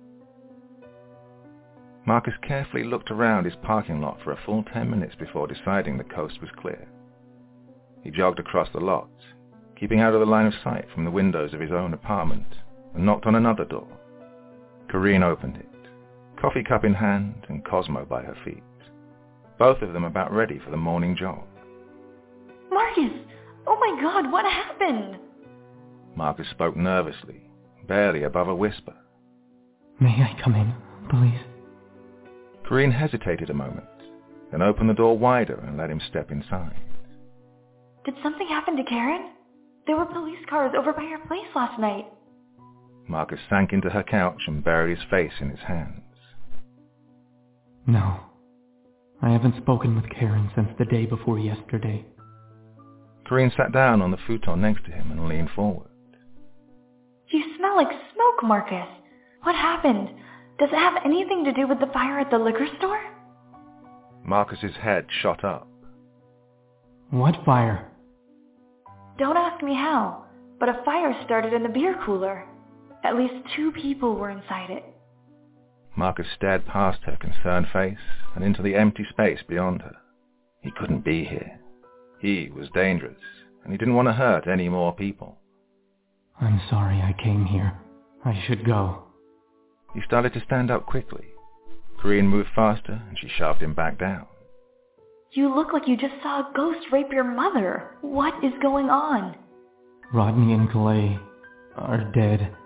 Marcus carefully looked around his parking lot for a full ten minutes before deciding the coast was clear. He jogged across the lot, keeping out of the line of sight from the windows of his own apartment, and knocked on another door. Corinne opened it, coffee cup in hand and Cosmo by her feet, both of them about ready for the morning jog. Marcus! Oh my God, what happened? Marcus spoke nervously, barely above a whisper. May I come in, please? Corinne hesitated a moment, then opened the door wider and let him step inside. Did something happen to Karen? There were police cars over by her place last night. Marcus sank into her couch and buried his face in his hands. No. I haven't spoken with Karen since the day before yesterday. Corinne sat down on the futon next to him and leaned forward. You smell like smoke, Marcus. What happened? Does it have anything to do with the fire at the liquor store? Marcus's head shot up. What fire? Don't ask me how, but a fire started in the beer cooler. At least two people were inside it. Marcus stared past her concerned face and into the empty space beyond her. He couldn't be here. He was dangerous, and he didn't want to hurt any more people. I'm sorry I came here. I should go. He started to stand up quickly. Corinne moved faster, and she shoved him back down. You look like you just saw a ghost rape your mother. What is going on? Rodney and Clay are dead.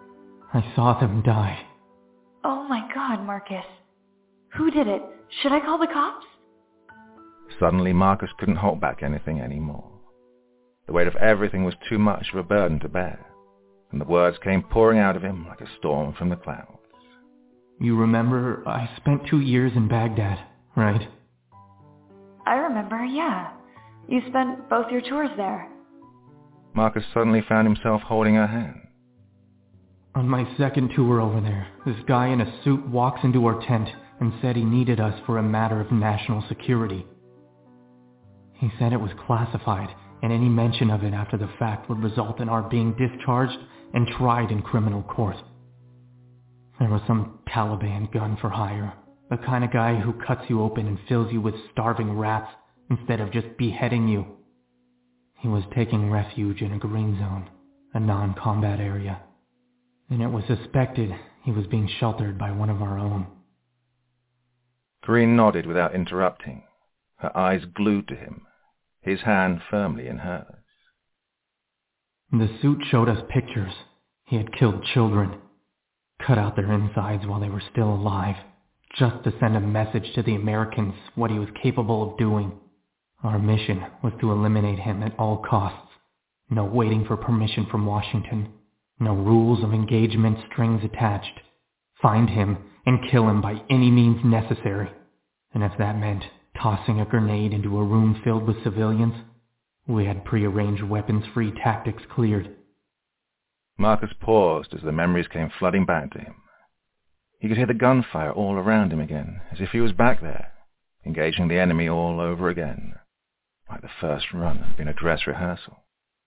I saw them die. Oh my God, Marcus. Who did it? Should I call the cops? Suddenly, Marcus couldn't hold back anything anymore. The weight of everything was too much of a burden to bear, and the words came pouring out of him like a storm from the clouds. You remember I spent two years in Baghdad, right? I remember, yeah. You spent both your tours there. Marcus suddenly found himself holding her hand. On my second tour over there, this guy in a suit walks into our tent and said he needed us for a matter of national security. He said it was classified, and any mention of it after the fact would result in our being discharged and tried in criminal court. There was some Taliban gun for hire, the kind of guy who cuts you open and fills you with starving rats instead of just beheading you. He was taking refuge in a green zone, a non-combat area, and it was suspected he was being sheltered by one of our own. Corinne nodded without interrupting, her eyes glued to him, his hand firmly in hers. The suit showed us pictures. He had killed children, cut out their insides while they were still alive, just to send a message to the Americans what he was capable of doing. Our mission was to eliminate him at all costs. No waiting for permission from Washington. No rules of engagement, strings attached. Find him and kill him by any means necessary. And if that meant tossing a grenade into a room filled with civilians, we had prearranged weapons-free tactics cleared. Marcus paused as the memories came flooding back to him. He could hear the gunfire all around him again, as if he was back there, engaging the enemy all over again, like the first run had been a dress rehearsal.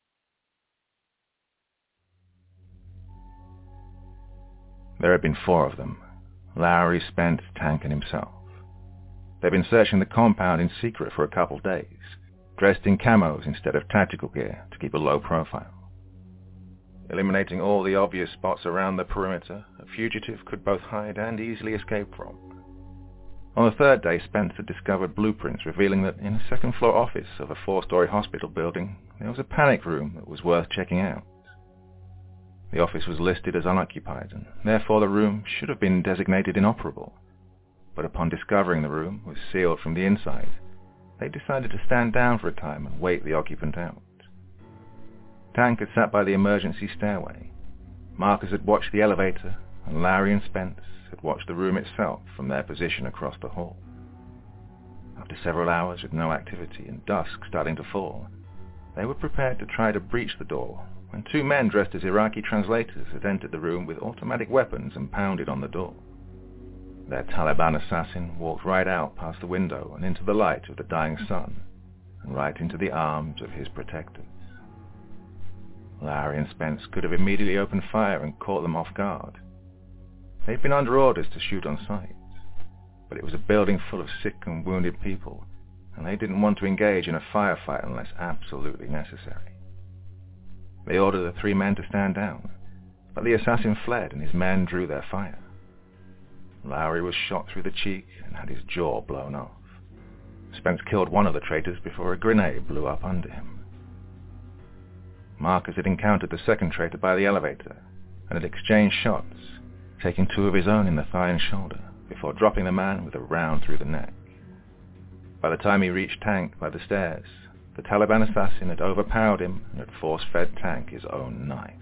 There had been four of them, Lowry, Spence, Tank, and himself. They'd been searching the compound in secret for a couple days, dressed in camos instead of tactical gear to keep a low profile. Eliminating all the obvious spots around the perimeter, a fugitive could both hide and easily escape from. On the third day, Spence had discovered blueprints revealing that in a second-floor office of a four-story hospital building, there was a panic room that was worth checking out. The office was listed as unoccupied, and therefore the room should have been designated inoperable. But upon discovering the room was sealed from the inside, they decided to stand down for a time and wait the occupant out. Tank had sat by the emergency stairway. Marcus had watched the elevator, and Larry and Spence had watched the room itself from their position across the hall. After several hours with no activity and dusk starting to fall, they were prepared to try to breach the door when two men dressed as Iraqi translators had entered the room with automatic weapons and pounded on the door. Their Taliban assassin walked right out past the window and into the light of the dying sun, and right into the arms of his protectors. Larry and Spence could have immediately opened fire and caught them off guard. They'd been under orders to shoot on sight, but it was a building full of sick and wounded people, and they didn't want to engage in a firefight unless absolutely necessary. They ordered the three men to stand down, but the assassin fled and his men drew their fire. Lowry was shot through the cheek and had his jaw blown off. Spence killed one of the traitors before a grenade blew up under him. Marcus had encountered the second traitor by the elevator and had exchanged shots, taking two of his own in the thigh and shoulder before dropping the man with a round through the neck. By the time he reached Tank by the stairs, the Taliban assassin had overpowered him and had force-fed Tank his own knife.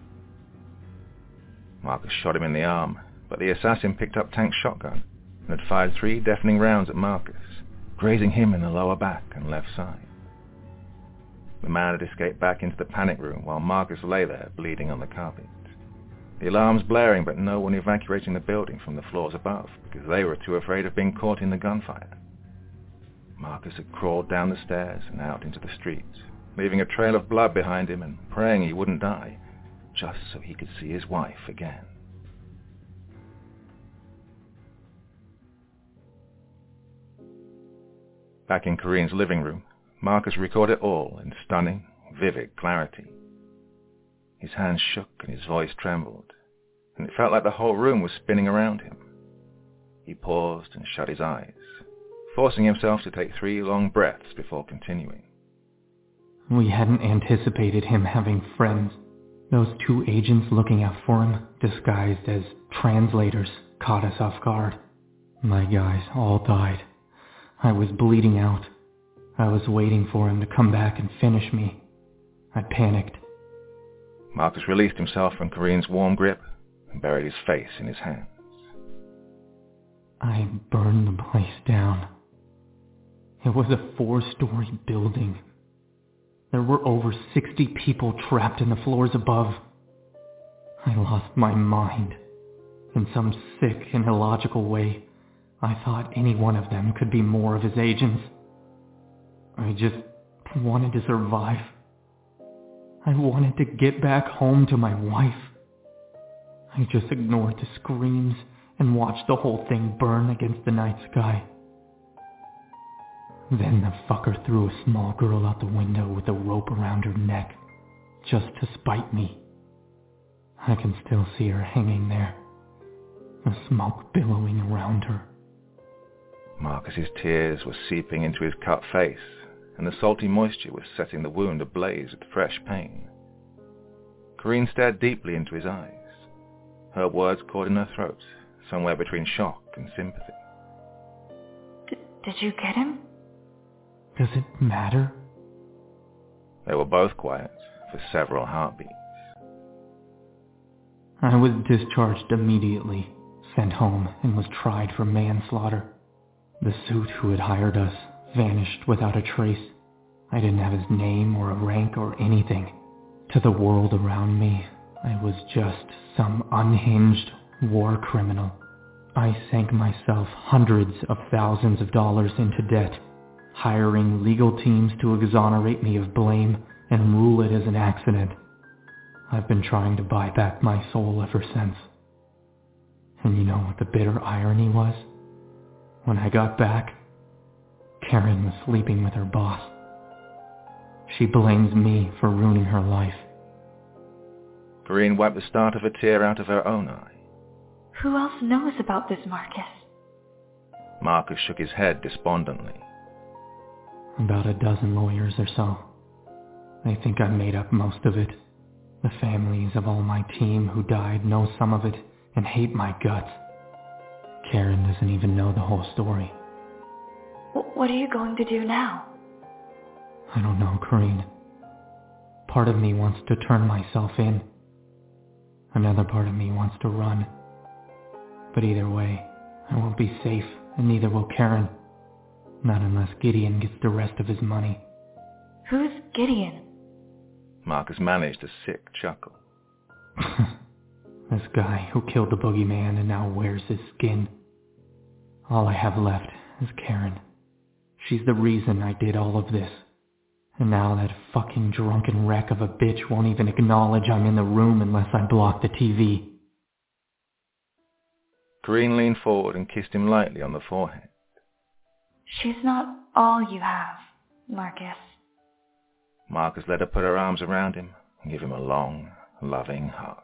Marcus shot him in the arm, but the assassin picked up Tank's shotgun and had fired three deafening rounds at Marcus, grazing him in the lower back and left side. The man had escaped back into the panic room while Marcus lay there bleeding on the carpet. The alarms blaring, but no one evacuating the building from the floors above because they were too afraid of being caught in the gunfire. Marcus had crawled down the stairs and out into the street, leaving a trail of blood behind him and praying he wouldn't die, just so he could see his wife again. Back in Corinne's living room, Marcus recorded it all in stunning, vivid clarity. His hands shook and his voice trembled, and it felt like the whole room was spinning around him. He paused and shut his eyes, forcing himself to take three long breaths before continuing. We hadn't anticipated him having friends, Those two agents looking out for him, disguised as translators, caught us off guard. My guys all died. I was bleeding out. I was waiting for him to come back and finish me. I panicked. Marcus released himself from Corinne's warm grip and buried his face in his hands. I burned the place down. It was a four-story building. There were over sixty people trapped in the floors above. I lost my mind. In some sick and illogical way, I thought any one of them could be more of his agents. I just wanted to survive. I wanted to get back home to my wife. I just ignored the screams and watched the whole thing burn against the night sky. Then the fucker threw a small girl out the window with a rope around her neck, just to spite me. I can still see her hanging there, the smoke billowing around her. Marcus's tears were seeping into his cut face, and the salty moisture was setting the wound ablaze with fresh pain. Corinne stared deeply into his eyes. Her words caught in her throat, somewhere between shock and sympathy. D- did you get him? Does it matter? They were both quiet for several heartbeats. I was discharged immediately, sent home, and was tried for manslaughter. The suit who had hired us vanished without a trace. I didn't have his name or a rank or anything. To the world around me, I was just some unhinged war criminal. I sank myself hundreds of thousands of dollars into debt, hiring legal teams to exonerate me of blame and rule it as an accident. I've been trying to buy back my soul ever since. And you know what the bitter irony was? When I got back, Karen was sleeping with her boss. She blames me for ruining her life. Corinne wiped the start of a tear out of her own eye. Who else knows about this, Marcus? Marcus shook his head despondently. About a dozen lawyers or so. They think I made up most of it. The families of all my team who died know some of it and hate my guts. Karen doesn't even know the whole story. What are you going to do now? I don't know, Corinne. Part of me wants to turn myself in. Another part of me wants to run. But either way, I won't be safe, and neither will Karen. Not unless Gideon gets the rest of his money. Who's Gideon? Marcus managed a sick chuckle. This guy who killed the boogeyman and now wears his skin. All I have left is Karen. She's the reason I did all of this. And now that fucking drunken wreck of a bitch won't even acknowledge I'm in the room unless I block the T V. Corinne leaned forward and kissed him lightly on the forehead. She's not all you have, Marcus. Marcus let her put her arms around him and give him a long, loving hug.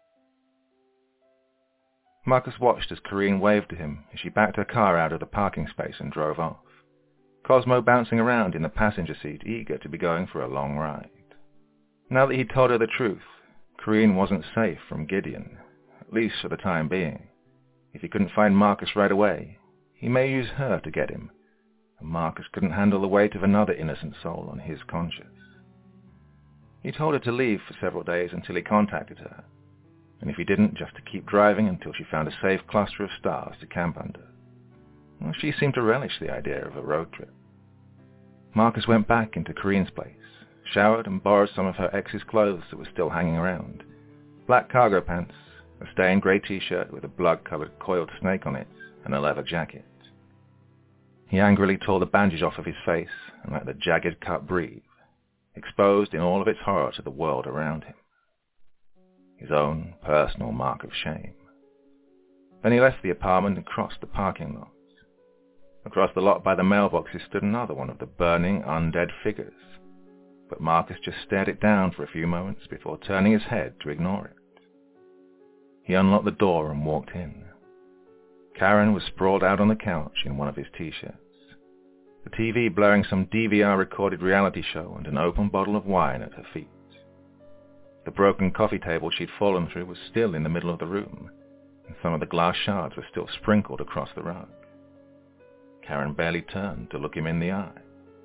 Marcus watched as Corinne waved to him as she backed her car out of the parking space and drove off, Cosmo bouncing around in the passenger seat, eager to be going for a long ride. Now that he'd told her the truth, Corinne wasn't safe from Gideon, at least for the time being. If he couldn't find Marcus right away, he may use her to get him, and Marcus couldn't handle the weight of another innocent soul on his conscience. He told her to leave for several days until he contacted her, and if he didn't, just to keep driving until she found a safe cluster of stars to camp under. Well, she seemed to relish the idea of a road trip. Marcus went back into Corinne's place, showered and borrowed some of her ex's clothes that were still hanging around. Black cargo pants, a stained grey t-shirt with a blood-covered coiled snake on it, and a leather jacket. He angrily tore the bandage off of his face and let the jagged cut breathe, exposed in all of its horror to the world around him. His own personal mark of shame. Then he left the apartment and crossed the parking lot. Across the lot by the mailboxes stood another one of the burning, undead figures, but Marcus just stared it down for a few moments before turning his head to ignore it. He unlocked the door and walked in. Karen was sprawled out on the couch in one of his t-shirts, the T V blaring some D V R-recorded reality show and an open bottle of wine at her feet. The broken coffee table she'd fallen through was still in the middle of the room, and some of the glass shards were still sprinkled across the rug. Karen barely turned to look him in the eye.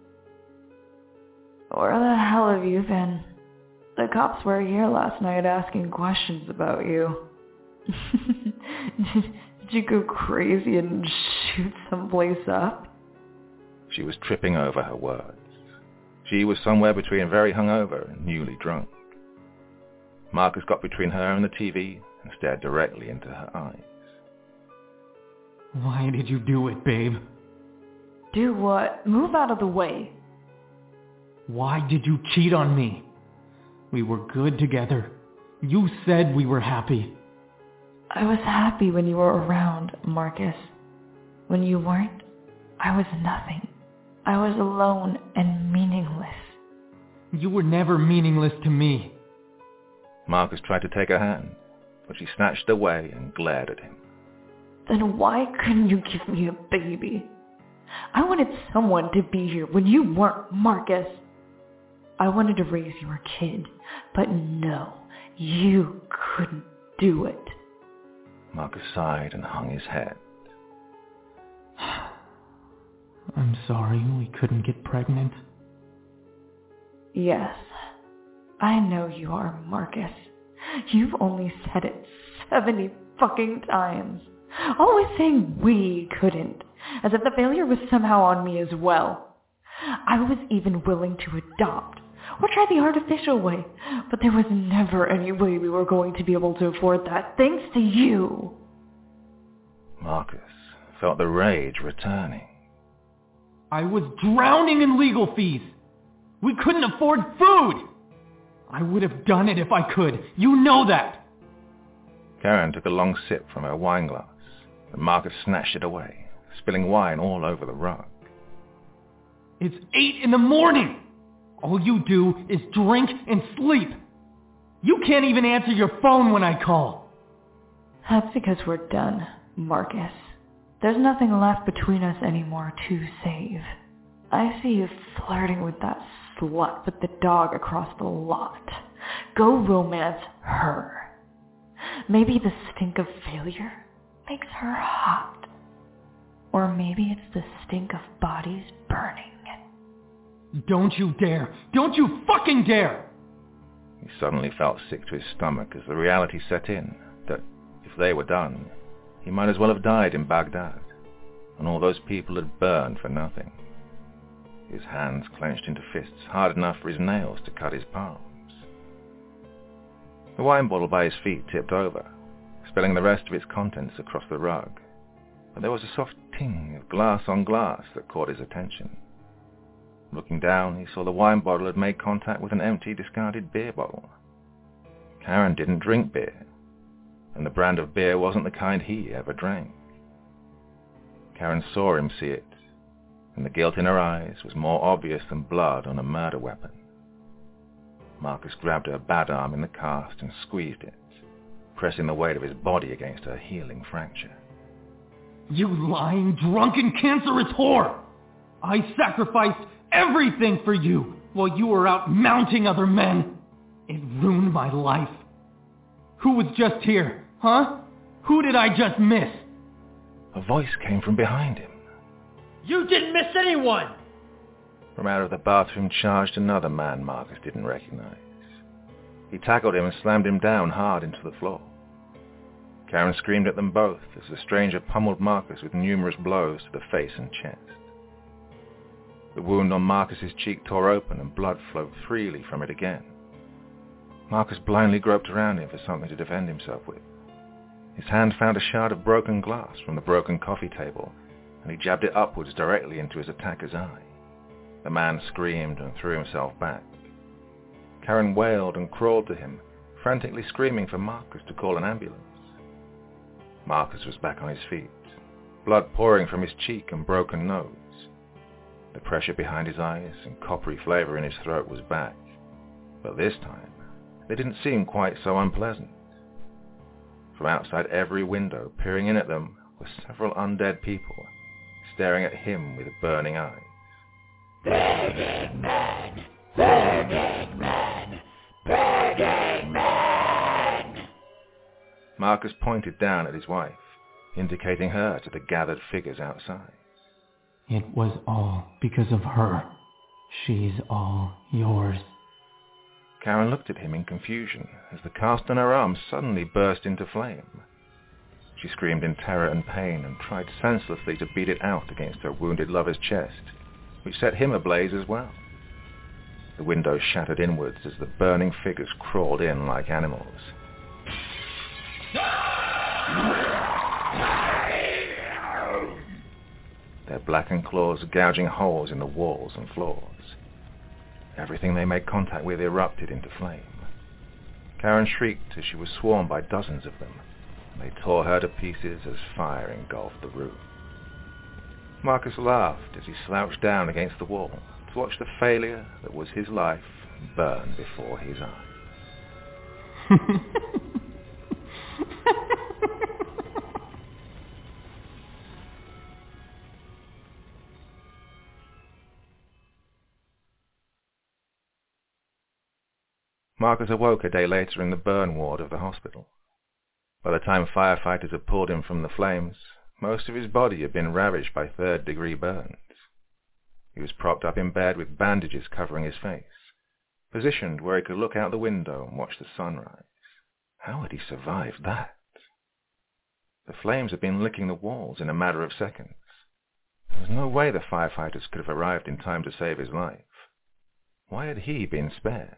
Where the hell have you been? The cops were here last night asking questions about you. did, did you go crazy and shoot someplace up? She was tripping over her words. She was somewhere between very hungover and newly drunk. Marcus got between her and the T V and stared directly into her eyes. Why did you do it, babe? Do what? Move out of the way. Why did you cheat on me? We were good together. You said we were happy. I was happy when you were around, Marcus. When you weren't, I was nothing. I was alone and meaningless. You were never meaningless to me. Marcus tried to take her hand, but she snatched away and glared at him. Then why couldn't you give me a baby? I wanted someone to be here when you weren't, Marcus. I wanted to raise your kid, but no, you couldn't do it. Marcus sighed and hung his head. I'm sorry we couldn't get pregnant. Yes, I know you are, Marcus. You've only said it seventy fucking times. Always saying we couldn't, as if the failure was somehow on me as well. I was even willing to adopt, or try the artificial way, but there was never any way we were going to be able to afford that, thanks to you. Marcus felt the rage returning. I was drowning in legal fees. We couldn't afford food. I would have done it if I could. You know that. Karen took a long sip from her wine glass, and Marcus snatched it away, spilling wine all over the rug. It's eight in the morning. All you do is drink and sleep. You can't even answer your phone when I call. That's because we're done, Marcus. There's nothing left between us anymore to save. I see you flirting with that slut with the dog across the lot. Go romance her. Maybe the stink of failure makes her hot. Or maybe it's the stink of bodies burning. Don't you dare! Don't you fucking dare! He suddenly felt sick to his stomach as the reality set in that if they were done, he might as well have died in Baghdad, and all those people had burned for nothing. His hands clenched into fists hard enough for his nails to cut his palms. The wine bottle by his feet tipped over, spilling the rest of its contents across the rug, but there was a soft ting of glass on glass that caught his attention. Looking down, he saw the wine bottle had made contact with an empty, discarded beer bottle. Karen didn't drink beer, and the brand of beer wasn't the kind he ever drank. Karen saw him see it, and the guilt in her eyes was more obvious than blood on a murder weapon. Marcus grabbed her bad arm in the cast and squeezed it, pressing the weight of his body against her healing fracture. You lying, drunken, cancerous whore! I sacrificed everything for you while you were out mounting other men. It ruined my life. Who was just here, huh? Who did I just miss? A voice came from behind him. You didn't miss anyone! From out of the bathroom charged another man Marcus didn't recognize. He tackled him and slammed him down hard into the floor. Karen screamed at them both as the stranger pummeled Marcus with numerous blows to the face and chest. The wound on Marcus's cheek tore open and blood flowed freely from it again. Marcus blindly groped around him for something to defend himself with. His hand found a shard of broken glass from the broken coffee table, and he jabbed it upwards directly into his attacker's eye. The man screamed and threw himself back. Karen wailed and crawled to him, frantically screaming for Marcus to call an ambulance. Marcus was back on his feet, blood pouring from his cheek and broken nose. The pressure behind his eyes and coppery flavor in his throat was back, but this time they didn't seem quite so unpleasant. From outside every window, peering in at them, were several undead people, staring at him with burning eyes. Burning man! Burning man! Burning Marcus pointed down at his wife, indicating her to the gathered figures outside. It was all because of her. She's all yours. Karen looked at him in confusion as the cast on her arm suddenly burst into flame. She screamed in terror and pain and tried senselessly to beat it out against her wounded lover's chest, which set him ablaze as well. The window shattered inwards as the burning figures crawled in like animals. Their blackened claws gouging holes in the walls and floors. Everything they made contact with erupted into flame. Karen shrieked as she was swarmed by dozens of them, and they tore her to pieces as fire engulfed the room. Marcus laughed as he slouched down against the wall to watch the failure that was his life burn before his eyes. Marcus awoke a day later in the burn ward of the hospital. By the time firefighters had pulled him from the flames, most of his body had been ravaged by third-degree burns. He was propped up in bed with bandages covering his face, positioned where he could look out the window and watch the sunrise. How had he survived that? The flames had been licking the walls in a matter of seconds. There was no way the firefighters could have arrived in time to save his life. Why had he been spared?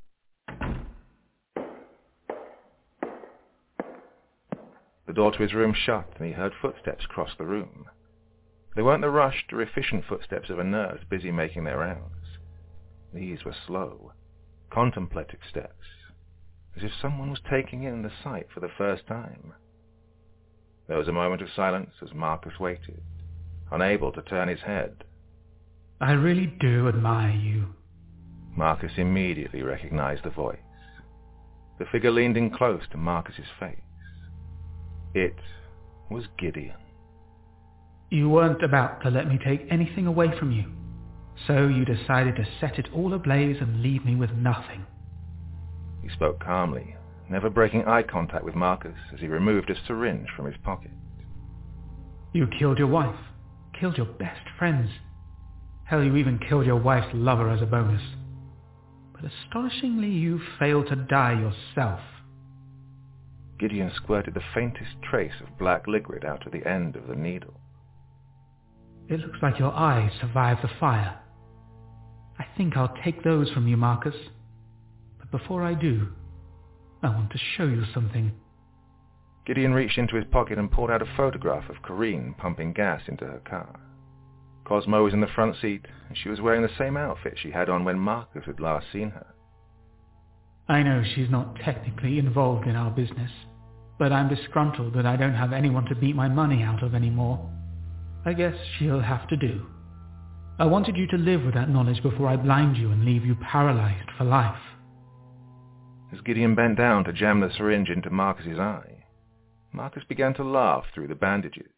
The door to his room shut, and he heard footsteps cross the room. They weren't the rushed or efficient footsteps of a nurse busy making their rounds. These were slow, contemplative steps, as if someone was taking in the sight for the first time. There was a moment of silence as Marcus waited, unable to turn his head. I really do admire you. Marcus immediately recognized the voice. The figure leaned in close to Marcus's face. It was Gideon. You weren't about to let me take anything away from you, so you decided to set it all ablaze and leave me with nothing. He spoke calmly, never breaking eye contact with Marcus as he removed a syringe from his pocket. You killed your wife, killed your best friends. Hell, you even killed your wife's lover as a bonus. But astonishingly, you failed to die yourself. Gideon squirted the faintest trace of black liquid out of the end of the needle. It looks like your eyes survived the fire. I think I'll take those from you, Marcus. But before I do, I want to show you something. Gideon reached into his pocket and pulled out a photograph of Corinne pumping gas into her car. Cosmo was in the front seat, and she was wearing the same outfit she had on when Marcus had last seen her. I know she's not technically involved in our business, but I'm disgruntled that I don't have anyone to beat my money out of anymore. I guess she'll have to do. I wanted you to live with that knowledge before I blind you and leave you paralyzed for life. As Gideon bent down to jam the syringe into Marcus's eye, Marcus began to laugh through the bandages.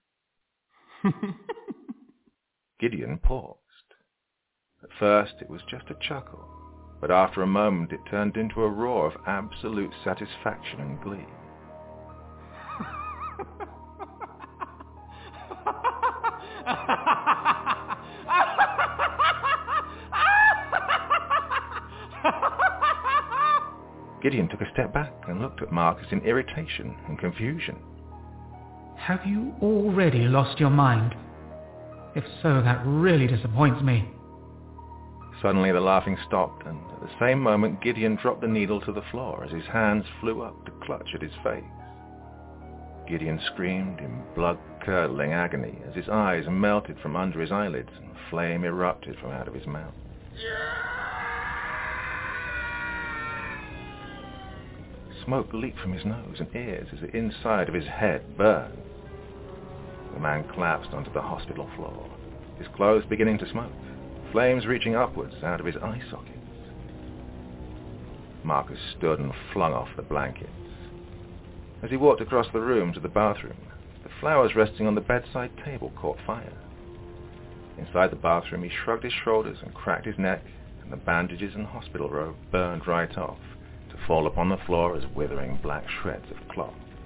Gideon paused. At first it was just a chuckle, but after a moment it turned into a roar of absolute satisfaction and glee. Gideon took a step back and looked at Marcus in irritation and confusion. Have you already lost your mind? If so, that really disappoints me. Suddenly the laughing stopped, and at the same moment Gideon dropped the needle to the floor as his hands flew up to clutch at his face. Gideon screamed in blood-curdling agony as his eyes melted from under his eyelids and flame erupted from out of his mouth. Smoke leaped from his nose and ears as the inside of his head burned. The man collapsed onto the hospital floor, his clothes beginning to smoke, flames reaching upwards out of his eye sockets. Marcus stood and flung off the blankets. As he walked across the room to the bathroom, the flowers resting on the bedside table caught fire. Inside the bathroom he shrugged his shoulders and cracked his neck, and the bandages and hospital robe burned right off, to fall upon the floor as withering black shreds of cloth.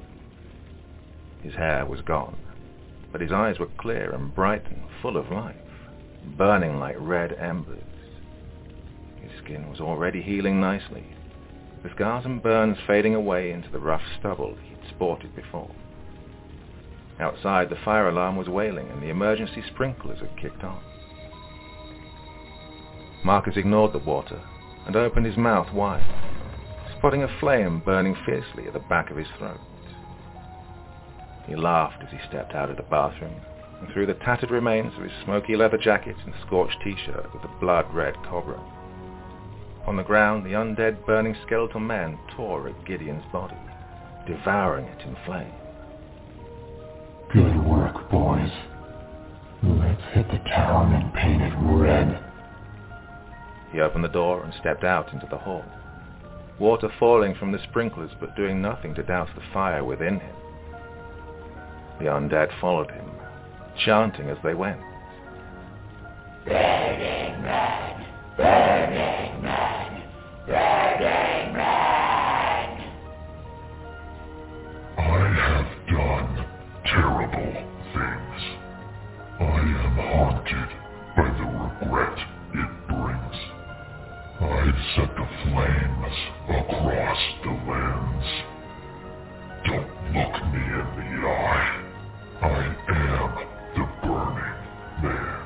His hair was gone, but his eyes were clear and bright and full of life, burning like red embers. His skin was already healing nicely, the scars and burns fading away into the rough stubble he'd sported before. Outside, the fire alarm was wailing and the emergency sprinklers had kicked on. Marcus ignored the water and opened his mouth wide, spotting a flame burning fiercely at the back of his throat. He laughed as he stepped out of the bathroom and threw the tattered remains of his smoky leather jacket and scorched t-shirt with the blood-red cobra. On the ground, the undead burning skeletal man tore at Gideon's body, devouring it in flame. Good work, boys. Let's hit the town and paint it red. He opened the door and stepped out into the hall, water falling from the sprinklers but doing nothing to douse the fire within him. The undead followed him, chanting as they went. Burning man! Burning man! Burning man! I have done terrible things. I am haunted by the regret it brings. I've set the flames across the lands. Don't look me in the eye. I am the Burning Man.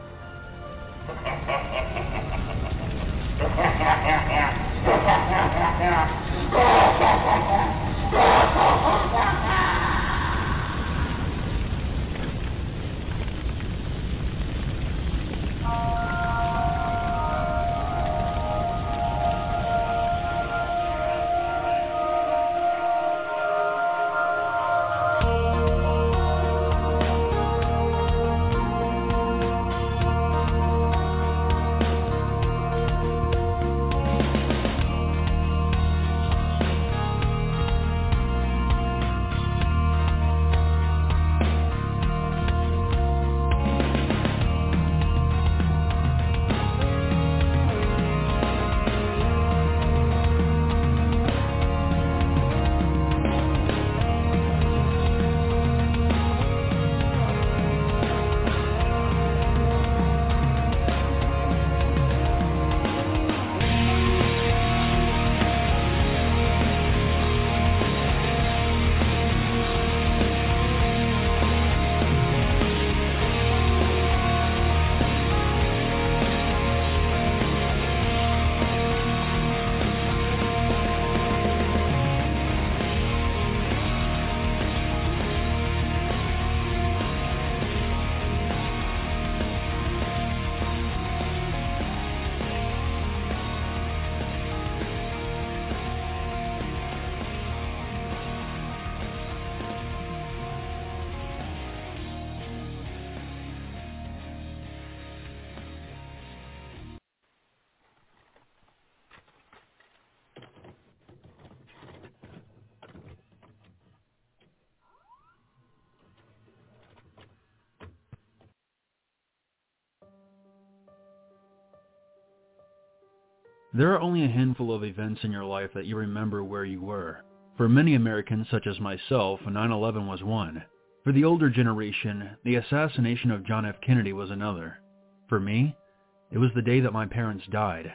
There are only a handful of events in your life that you remember where you were. For many Americans, such as myself, nine eleven was one. For the older generation, the assassination of John F. Kennedy was another. For me, it was the day that my parents died.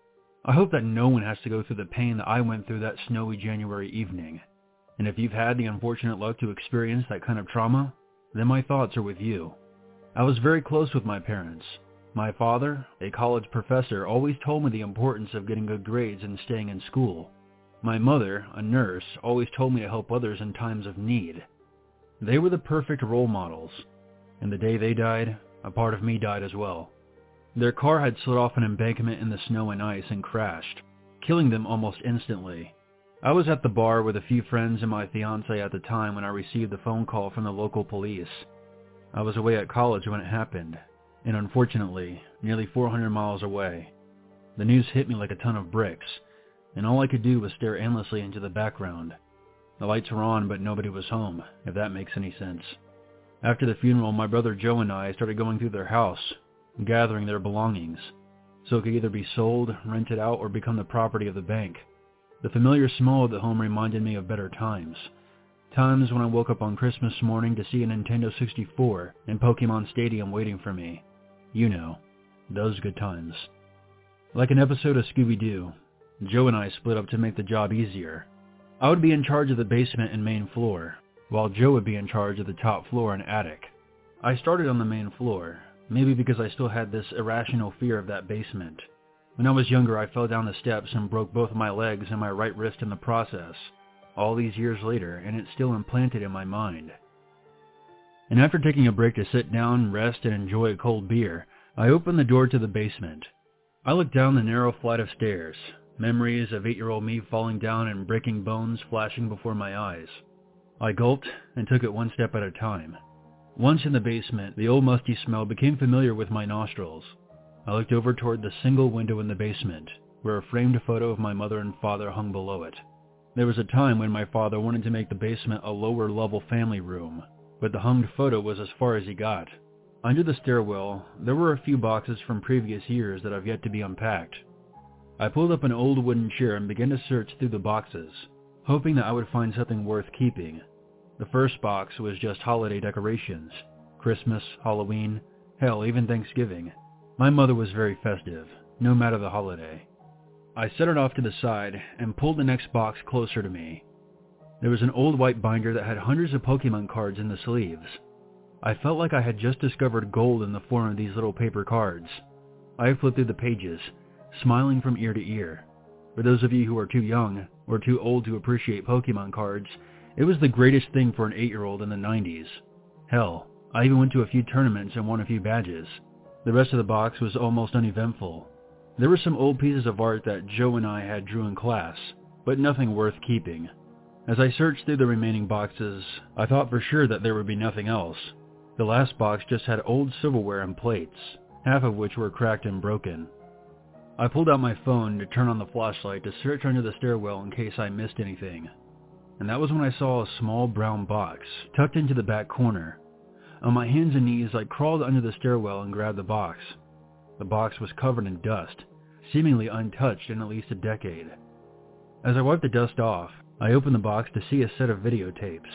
I hope that no one has to go through the pain that I went through that snowy January evening. And if you've had the unfortunate luck to experience that kind of trauma, then my thoughts are with you. I was very close with my parents. My father, a college professor, always told me the importance of getting good grades and staying in school. My mother, a nurse, always told me to help others in times of need. They were the perfect role models, and the day they died, a part of me died as well. Their car had slid off an embankment in the snow and ice and crashed, killing them almost instantly. I was at the bar with a few friends and my fiancée at the time when I received the phone call from the local police. I was away at college when it happened, and unfortunately, nearly four hundred miles away. The news hit me like a ton of bricks, and all I could do was stare endlessly into the background. The lights were on, but nobody was home, if that makes any sense. After the funeral, my brother Joe and I started going through their house, gathering their belongings, so it could either be sold, rented out, or become the property of the bank. The familiar smell of the home reminded me of better times. Times when I woke up on Christmas morning to see a Nintendo sixty-four and Pokemon Stadium waiting for me. You know, those good times. Like an episode of Scooby-Doo, Joe and I split up to make the job easier. I would be in charge of the basement and main floor, while Joe would be in charge of the top floor and attic. I started on the main floor, maybe because I still had this irrational fear of that basement. When I was younger, I fell down the steps and broke both my legs and my right wrist in the process. All these years later, and it's still implanted in my mind. And after taking a break to sit down, rest, and enjoy a cold beer, I opened the door to the basement. I looked down the narrow flight of stairs, memories of eight-year-old me falling down and breaking bones flashing before my eyes. I gulped and took it one step at a time. Once in the basement, the old musty smell became familiar with my nostrils. I looked over toward the single window in the basement, where a framed photo of my mother and father hung below it. There was a time when my father wanted to make the basement a lower-level family room, but the hung photo was as far as he got. Under the stairwell, there were a few boxes from previous years that have yet to be unpacked. I pulled up an old wooden chair and began to search through the boxes, hoping that I would find something worth keeping. The first box was just holiday decorations. Christmas, Halloween, hell, even Thanksgiving. My mother was very festive, no matter the holiday. I set it off to the side and pulled the next box closer to me. There was an old white binder that had hundreds of Pokemon cards in the sleeves. I felt like I had just discovered gold in the form of these little paper cards. I flipped through the pages, smiling from ear to ear. For those of you who are too young or too old to appreciate Pokemon cards, it was the greatest thing for an eight-year-old in the nineties. Hell, I even went to a few tournaments and won a few badges. The rest of the box was almost uneventful. There were some old pieces of art that Joe and I had drew in class, but nothing worth keeping. As I searched through the remaining boxes, I thought for sure that there would be nothing else. The last box just had old silverware and plates, half of which were cracked and broken. I pulled out my phone to turn on the flashlight to search under the stairwell in case I missed anything. And that was when I saw a small brown box tucked into the back corner. On my hands and knees, I crawled under the stairwell and grabbed the box. The box was covered in dust, seemingly untouched in at least a decade. As I wiped the dust off, I opened the box to see a set of videotapes.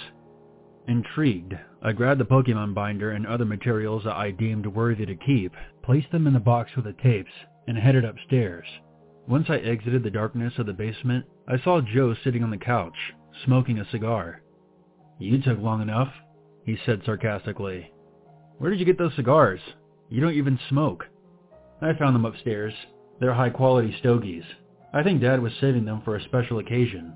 Intrigued, I grabbed the Pokemon binder and other materials that I deemed worthy to keep, placed them in the box with the tapes, and headed upstairs. Once I exited the darkness of the basement, I saw Joe sitting on the couch, smoking a cigar. "You took long enough," he said sarcastically. "Where did you get those cigars? You don't even smoke." "I found them upstairs. They're high-quality stogies. I think Dad was saving them for a special occasion."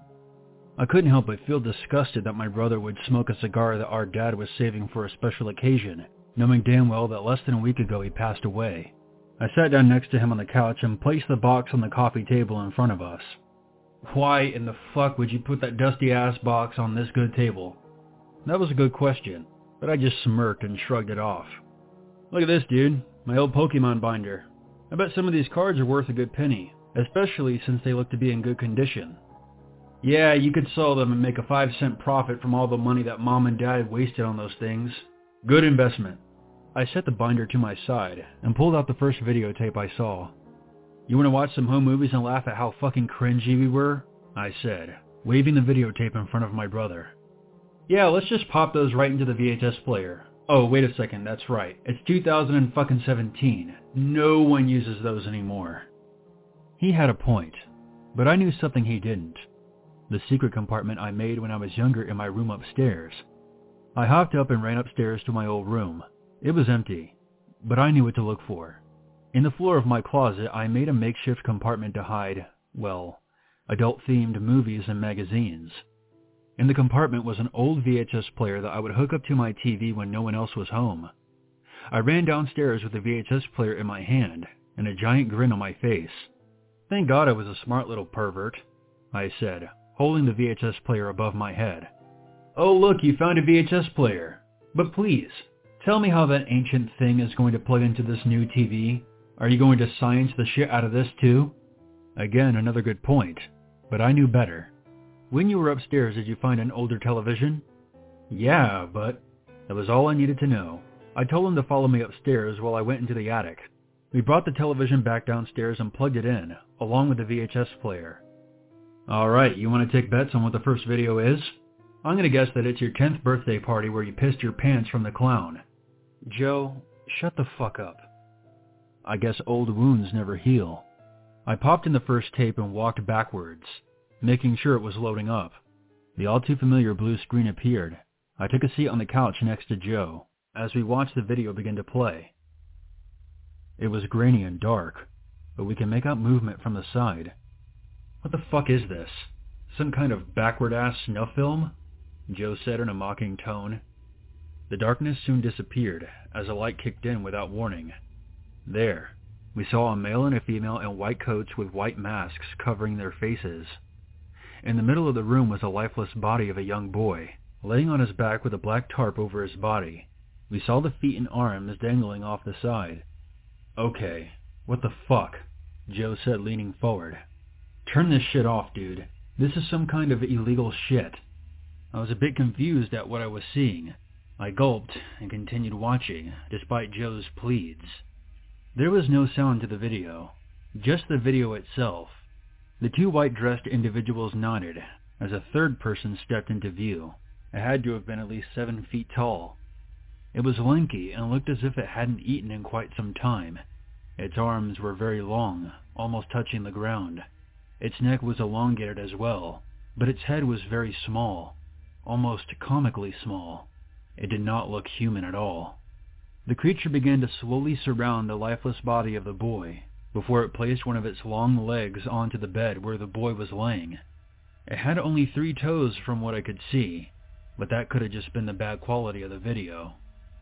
I couldn't help but feel disgusted that my brother would smoke a cigar that our dad was saving for a special occasion, knowing damn well that less than a week ago he passed away. I sat down next to him on the couch and placed the box on the coffee table in front of us. "Why in the fuck would you put that dusty-ass box on this good table?" That was a good question, but I just smirked and shrugged it off. "Look at this, dude. My old Pokemon binder. I bet some of these cards are worth a good penny, especially since they look to be in good condition." "Yeah, you could sell them and make a five cent profit from all the money that Mom and Dad wasted on those things. Good investment." I set the binder to my side and pulled out the first videotape I saw. "You want to watch some home movies and laugh at how fucking cringy we were?" I said, waving the videotape in front of my brother. "Yeah, let's just pop those right into the V H S player. Oh, wait a second, that's right. It's two thousand seventeen. No one uses those anymore." He had a point, but I knew something he didn't. The secret compartment I made when I was younger in my room upstairs. I hopped up and ran upstairs to my old room. It was empty, but I knew what to look for. In the floor of my closet, I made a makeshift compartment to hide, well, adult-themed movies and magazines. In the compartment was an old V H S player that I would hook up to my T V when no one else was home. I ran downstairs with the V H S player in my hand and a giant grin on my face. "Thank God I was a smart little pervert," I said, holding the V H S player above my head. "Oh look, you found a V H S player. But please, tell me how that ancient thing is going to plug into this new T V. Are you going to science the shit out of this too?" Again, another good point, but I knew better. "When you were upstairs, did you find an older television?" "Yeah, but..." That was all I needed to know. I told him to follow me upstairs while I went into the attic. We brought the television back downstairs and plugged it in, along with the V H S player. "Alright, you want to take bets on what the first video is?" I'm gonna guess that it's your tenth birthday party where you pissed your pants from the clown. Joe, shut the fuck up. I guess old wounds never heal. I popped in the first tape and walked backwards, making sure it was loading up. The all-too-familiar blue screen appeared. I took a seat on the couch next to Joe as we watched the video begin to play. It was grainy and dark, but we can make out movement from the side. What the fuck is this? Some kind of backward-ass snuff film? Joe said in a mocking tone. The darkness soon disappeared as a light kicked in without warning. There, we saw a male and a female in white coats with white masks covering their faces. In the middle of the room was a lifeless body of a young boy, laying on his back with a black tarp over his body. We saw the feet and arms dangling off the side. Okay, what the fuck? Joe said, leaning forward. Turn this shit off, dude. This is some kind of illegal shit. I was a bit confused at what I was seeing. I gulped and continued watching, despite Joe's pleads. There was no sound to the video, just the video itself. The two white-dressed individuals nodded as a third person stepped into view. It had to have been at least seven feet tall. It was lanky and looked as if it hadn't eaten in quite some time. Its arms were very long, almost touching the ground. Its neck was elongated as well, but its head was very small, almost comically small. It did not look human at all. The creature began to slowly surround the lifeless body of the boy before it placed one of its long legs onto the bed where the boy was laying. It had only three toes from what I could see, but that could have just been the bad quality of the video.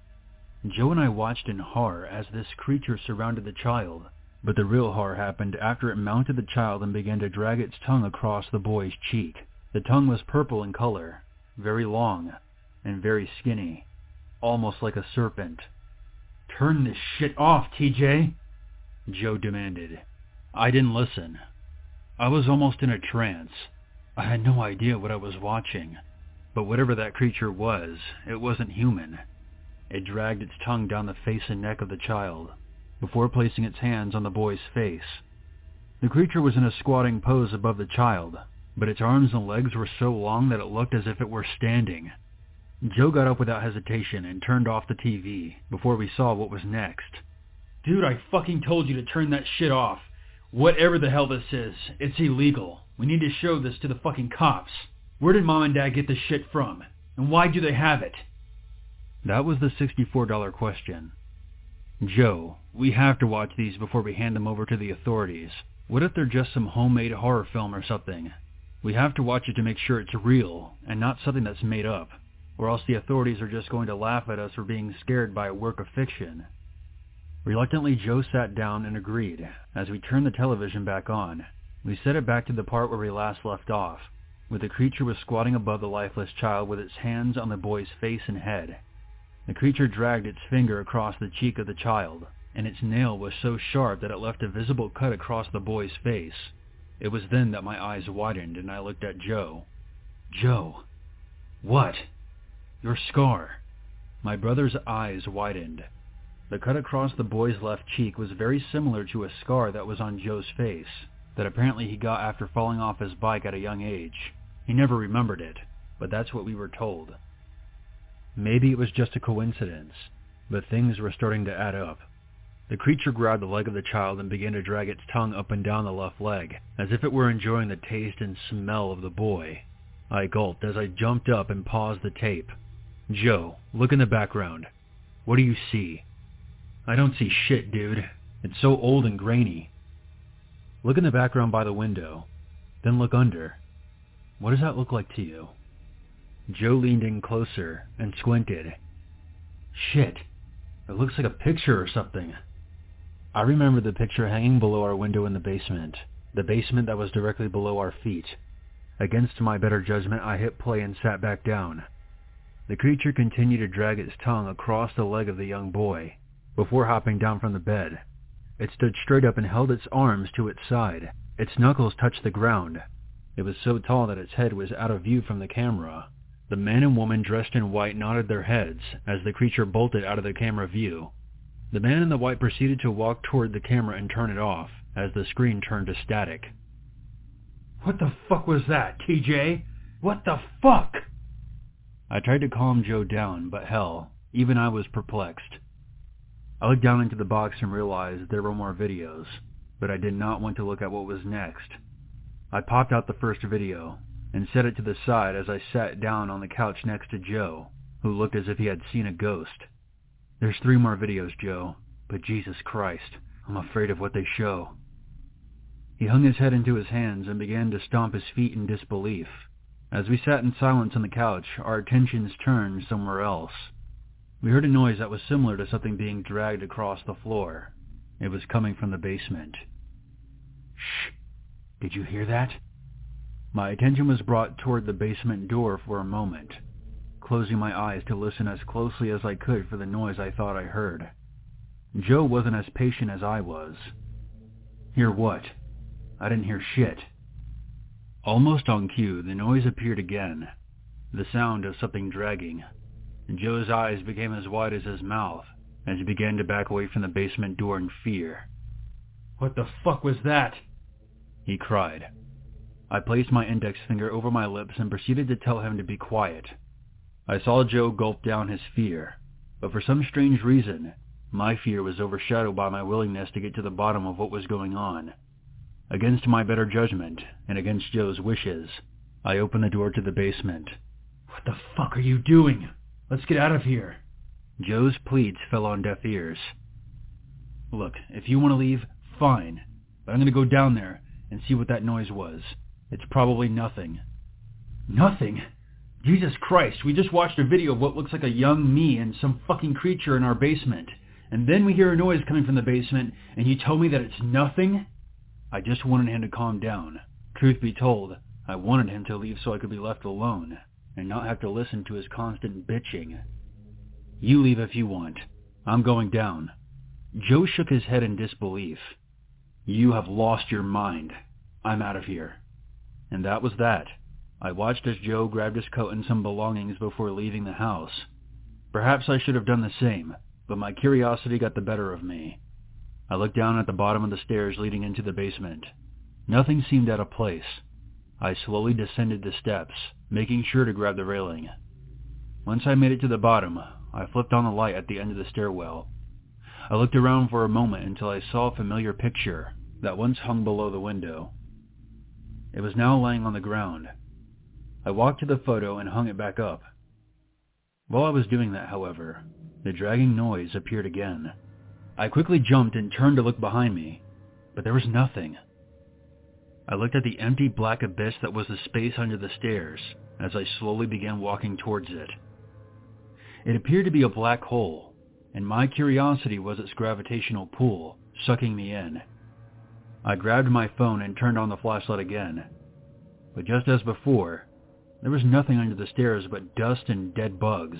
Joe and I watched in horror as this creature surrounded the child, but the real horror happened after it mounted the child and began to drag its tongue across the boy's cheek. The tongue was purple in color, very long, and very skinny, almost like a serpent. Turn this shit off, T J, Joe demanded. I didn't listen. I was almost in a trance. I had no idea what I was watching, but whatever that creature was, it wasn't human. It dragged its tongue down the face and neck of the child, before placing its hands on the boy's face. The creature was in a squatting pose above the child, but its arms and legs were so long that it looked as if it were standing. Joe got up without hesitation and turned off the T V before we saw what was next. Dude, I fucking told you to turn that shit off. Whatever the hell this is, it's illegal. We need to show this to the fucking cops. Where did Mom and Dad get this shit from? And why do they have it? That was the sixty-four dollar question. Joe, we have to watch these before we hand them over to the authorities. What if they're just some homemade horror film or something? We have to watch it to make sure it's real and not something that's made up, or else the authorities are just going to laugh at us for being scared by a work of fiction. Reluctantly, Joe sat down and agreed. As we turned the television back on, we set it back to the part where we last left off, where the creature was squatting above the lifeless child with its hands on the boy's face and head. The creature dragged its finger across the cheek of the child, and its nail was so sharp that it left a visible cut across the boy's face. It was then that my eyes widened and I looked at Joe. Joe! What? Your scar. My brother's eyes widened. The cut across the boy's left cheek was very similar to a scar that was on Joe's face, that apparently he got after falling off his bike at a young age. He never remembered it, but that's what we were told. Maybe it was just a coincidence, but things were starting to add up. The creature grabbed the leg of the child and began to drag its tongue up and down the left leg, as if it were enjoying the taste and smell of the boy. I gulped as I jumped up and paused the tape. Joe, look in the background. What do you see? I don't see shit, dude. It's so old and grainy. Look in the background by the window. Then look under. What does that look like to you? Joe leaned in closer and squinted. Shit. It looks like a picture or something. I remember the picture hanging below our window in the basement. The basement that was directly below our feet. Against my better judgment, I hit play and sat back down. The creature continued to drag its tongue across the leg of the young boy, before hopping down from the bed. It stood straight up and held its arms to its side. Its knuckles touched the ground. It was so tall that its head was out of view from the camera. The man and woman dressed in white nodded their heads as the creature bolted out of the camera view. The man in the white proceeded to walk toward the camera and turn it off, as the screen turned to static. What the fuck was that, T J? What the fuck? I tried to calm Joe down, but hell, even I was perplexed. I looked down into the box and realized there were more videos, but I did not want to look at what was next. I popped out the first video and set it to the side as I sat down on the couch next to Joe, who looked as if he had seen a ghost. There's three more videos, Joe, but Jesus Christ, I'm afraid of what they show. He hung his head into his hands and began to stomp his feet in disbelief. As we sat in silence on the couch, our attentions turned somewhere else. We heard a noise that was similar to something being dragged across the floor. It was coming from the basement. Shh! Did you hear that? My attention was brought toward the basement door for a moment, closing my eyes to listen as closely as I could for the noise I thought I heard. Joe wasn't as patient as I was. Hear what? I didn't hear shit. Almost on cue, the noise appeared again, the sound of something dragging. Joe's eyes became as wide as his mouth as he began to back away from the basement door in fear. What the fuck was that? He cried. I placed my index finger over my lips and proceeded to tell him to be quiet. I saw Joe gulp down his fear, but for some strange reason, my fear was overshadowed by my willingness to get to the bottom of what was going on. Against my better judgment, and against Joe's wishes, I opened the door to the basement. What the fuck are you doing? Let's get out of here. Joe's pleads fell on deaf ears. Look, if you want to leave, fine, but I'm going to go down there and see what that noise was. It's probably nothing. Nothing? Jesus Christ, we just watched a video of what looks like a young me and some fucking creature in our basement, and then we hear a noise coming from the basement, and you tell me that it's nothing? I just wanted him to calm down. Truth be told, I wanted him to leave so I could be left alone, and not have to listen to his constant bitching. You leave if you want. I'm going down. Joe shook his head in disbelief. You have lost your mind. I'm out of here. And that was that. I watched as Joe grabbed his coat and some belongings before leaving the house. Perhaps I should have done the same, but my curiosity got the better of me. I looked down at the bottom of the stairs leading into the basement. Nothing seemed out of place. I slowly descended the steps, making sure to grab the railing. Once I made it to the bottom, I flipped on the light at the end of the stairwell. I looked around for a moment until I saw a familiar picture that once hung below the window. It was now laying on the ground. I walked to the photo and hung it back up. While I was doing that, however, the dragging noise appeared again. I quickly jumped and turned to look behind me, but there was nothing. I looked at the empty black abyss that was the space under the stairs as I slowly began walking towards it. It appeared to be a black hole, and my curiosity was its gravitational pull, sucking me in. I grabbed my phone and turned on the flashlight again, but just as before, there was nothing under the stairs but dust and dead bugs.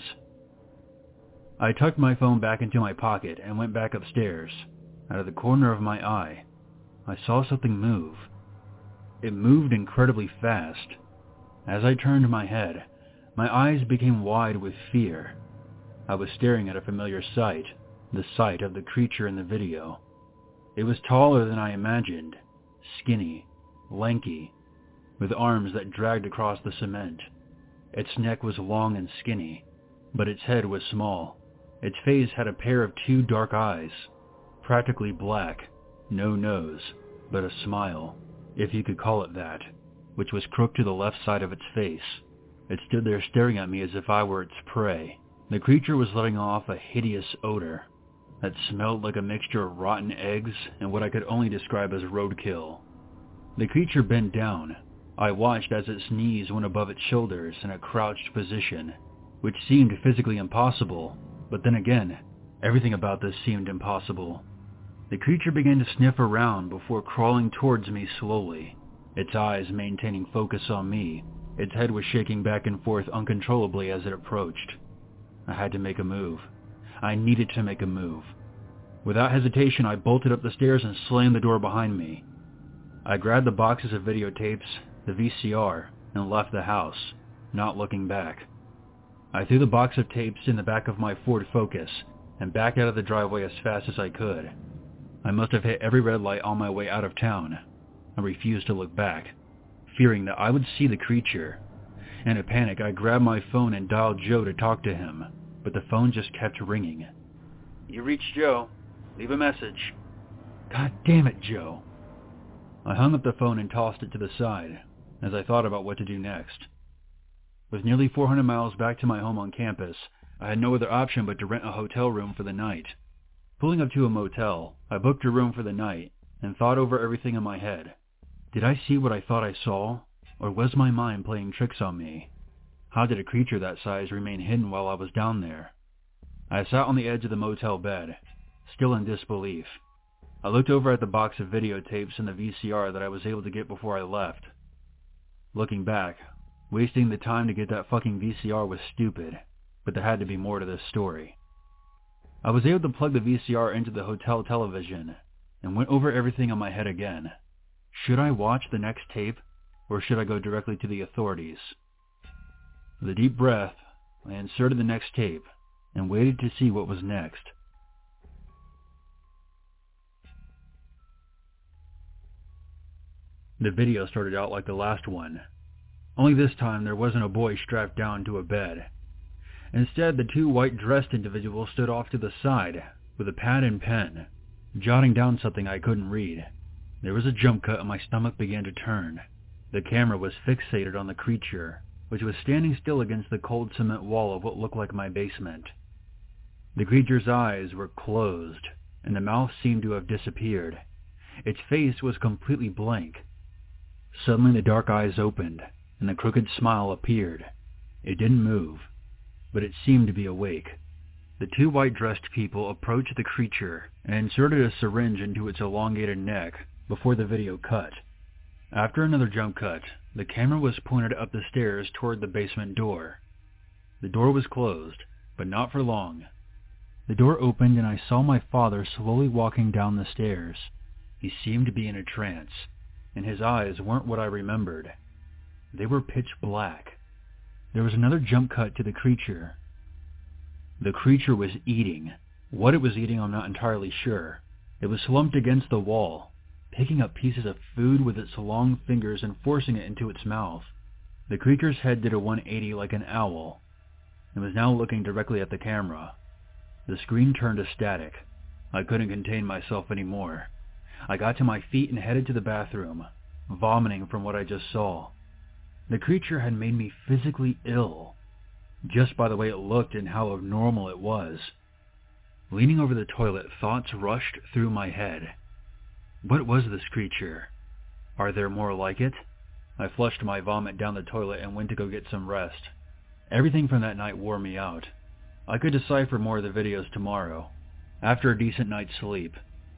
I tucked my phone back into my pocket and went back upstairs. Out of the corner of my eye, I saw something move. It moved incredibly fast. As I turned my head, my eyes became wide with fear. I was staring at a familiar sight, the sight of the creature in the video. It was taller than I imagined, skinny, lanky, with arms that dragged across the cement. Its neck was long and skinny, but its head was small. Its face had a pair of two dark eyes, practically black, no nose, but a smile, if you could call it that, which was crooked to the left side of its face. It stood there staring at me as if I were its prey. The creature was letting off a hideous odor that smelled like a mixture of rotten eggs and what I could only describe as roadkill. The creature bent down. I watched as its knees went above its shoulders in a crouched position, which seemed physically impossible. But then again, everything about this seemed impossible. The creature began to sniff around before crawling towards me slowly, its eyes maintaining focus on me. Its head was shaking back and forth uncontrollably as it approached. I had to make a move. I needed to make a move. Without hesitation, I bolted up the stairs and slammed the door behind me. I grabbed the boxes of videotapes, the V C R, and left the house, not looking back. I threw the box of tapes in the back of my Ford Focus and backed out of the driveway as fast as I could. I must have hit every red light on my way out of town. I refused to look back, fearing that I would see the creature. In a panic, I grabbed my phone and dialed Joe to talk to him, but the phone just kept ringing. "You reached Joe. Leave a message." "God damn it, Joe." I hung up the phone and tossed it to the side, as I thought about what to do next. With nearly four hundred miles back to my home on campus, I had no other option but to rent a hotel room for the night. Pulling up to a motel, I booked a room for the night and thought over everything in my head. Did I see what I thought I saw, or was my mind playing tricks on me? How did a creature that size remain hidden while I was down there? I sat on the edge of the motel bed, still in disbelief. I looked over at the box of videotapes and the V C R that I was able to get before I left. Looking back, wasting the time to get that fucking V C R was stupid, but there had to be more to this story. I was able to plug the V C R into the hotel television and went over everything in my head again. Should I watch the next tape, or should I go directly to the authorities? With a deep breath, I inserted the next tape and waited to see what was next. The video started out like the last one, only this time there wasn't a boy strapped down to a bed. Instead, the two white-dressed individuals stood off to the side with a pad and pen, jotting down something I couldn't read. There was a jump cut and my stomach began to turn. The camera was fixated on the creature, which was standing still against the cold cement wall of what looked like my basement. The creature's eyes were closed, and the mouth seemed to have disappeared. Its face was completely blank. Suddenly the dark eyes opened, and the crooked smile appeared. It didn't move, but it seemed to be awake. The two white-dressed people approached the creature and inserted a syringe into its elongated neck before the video cut. After another jump cut, the camera was pointed up the stairs toward the basement door. The door was closed, but not for long. The door opened and I saw my father slowly walking down the stairs. He seemed to be in a trance, and his eyes weren't what I remembered. They were pitch black. There was another jump cut to the creature. The creature was eating. What it was eating I'm not entirely sure. It was slumped against the wall, picking up pieces of food with its long fingers and forcing it into its mouth. The creature's head did a one eighty like an owl, and was now looking directly at the camera. The screen turned to static. I couldn't contain myself anymore. I got to my feet and headed to the bathroom, vomiting from what I just saw. The creature had made me physically ill, just by the way it looked and how abnormal it was. Leaning over the toilet, thoughts rushed through my head. What was this creature? Are there more like it? I flushed my vomit down the toilet and went to go get some rest. Everything from that night wore me out. I could decipher more of the videos tomorrow, after a decent night's sleep.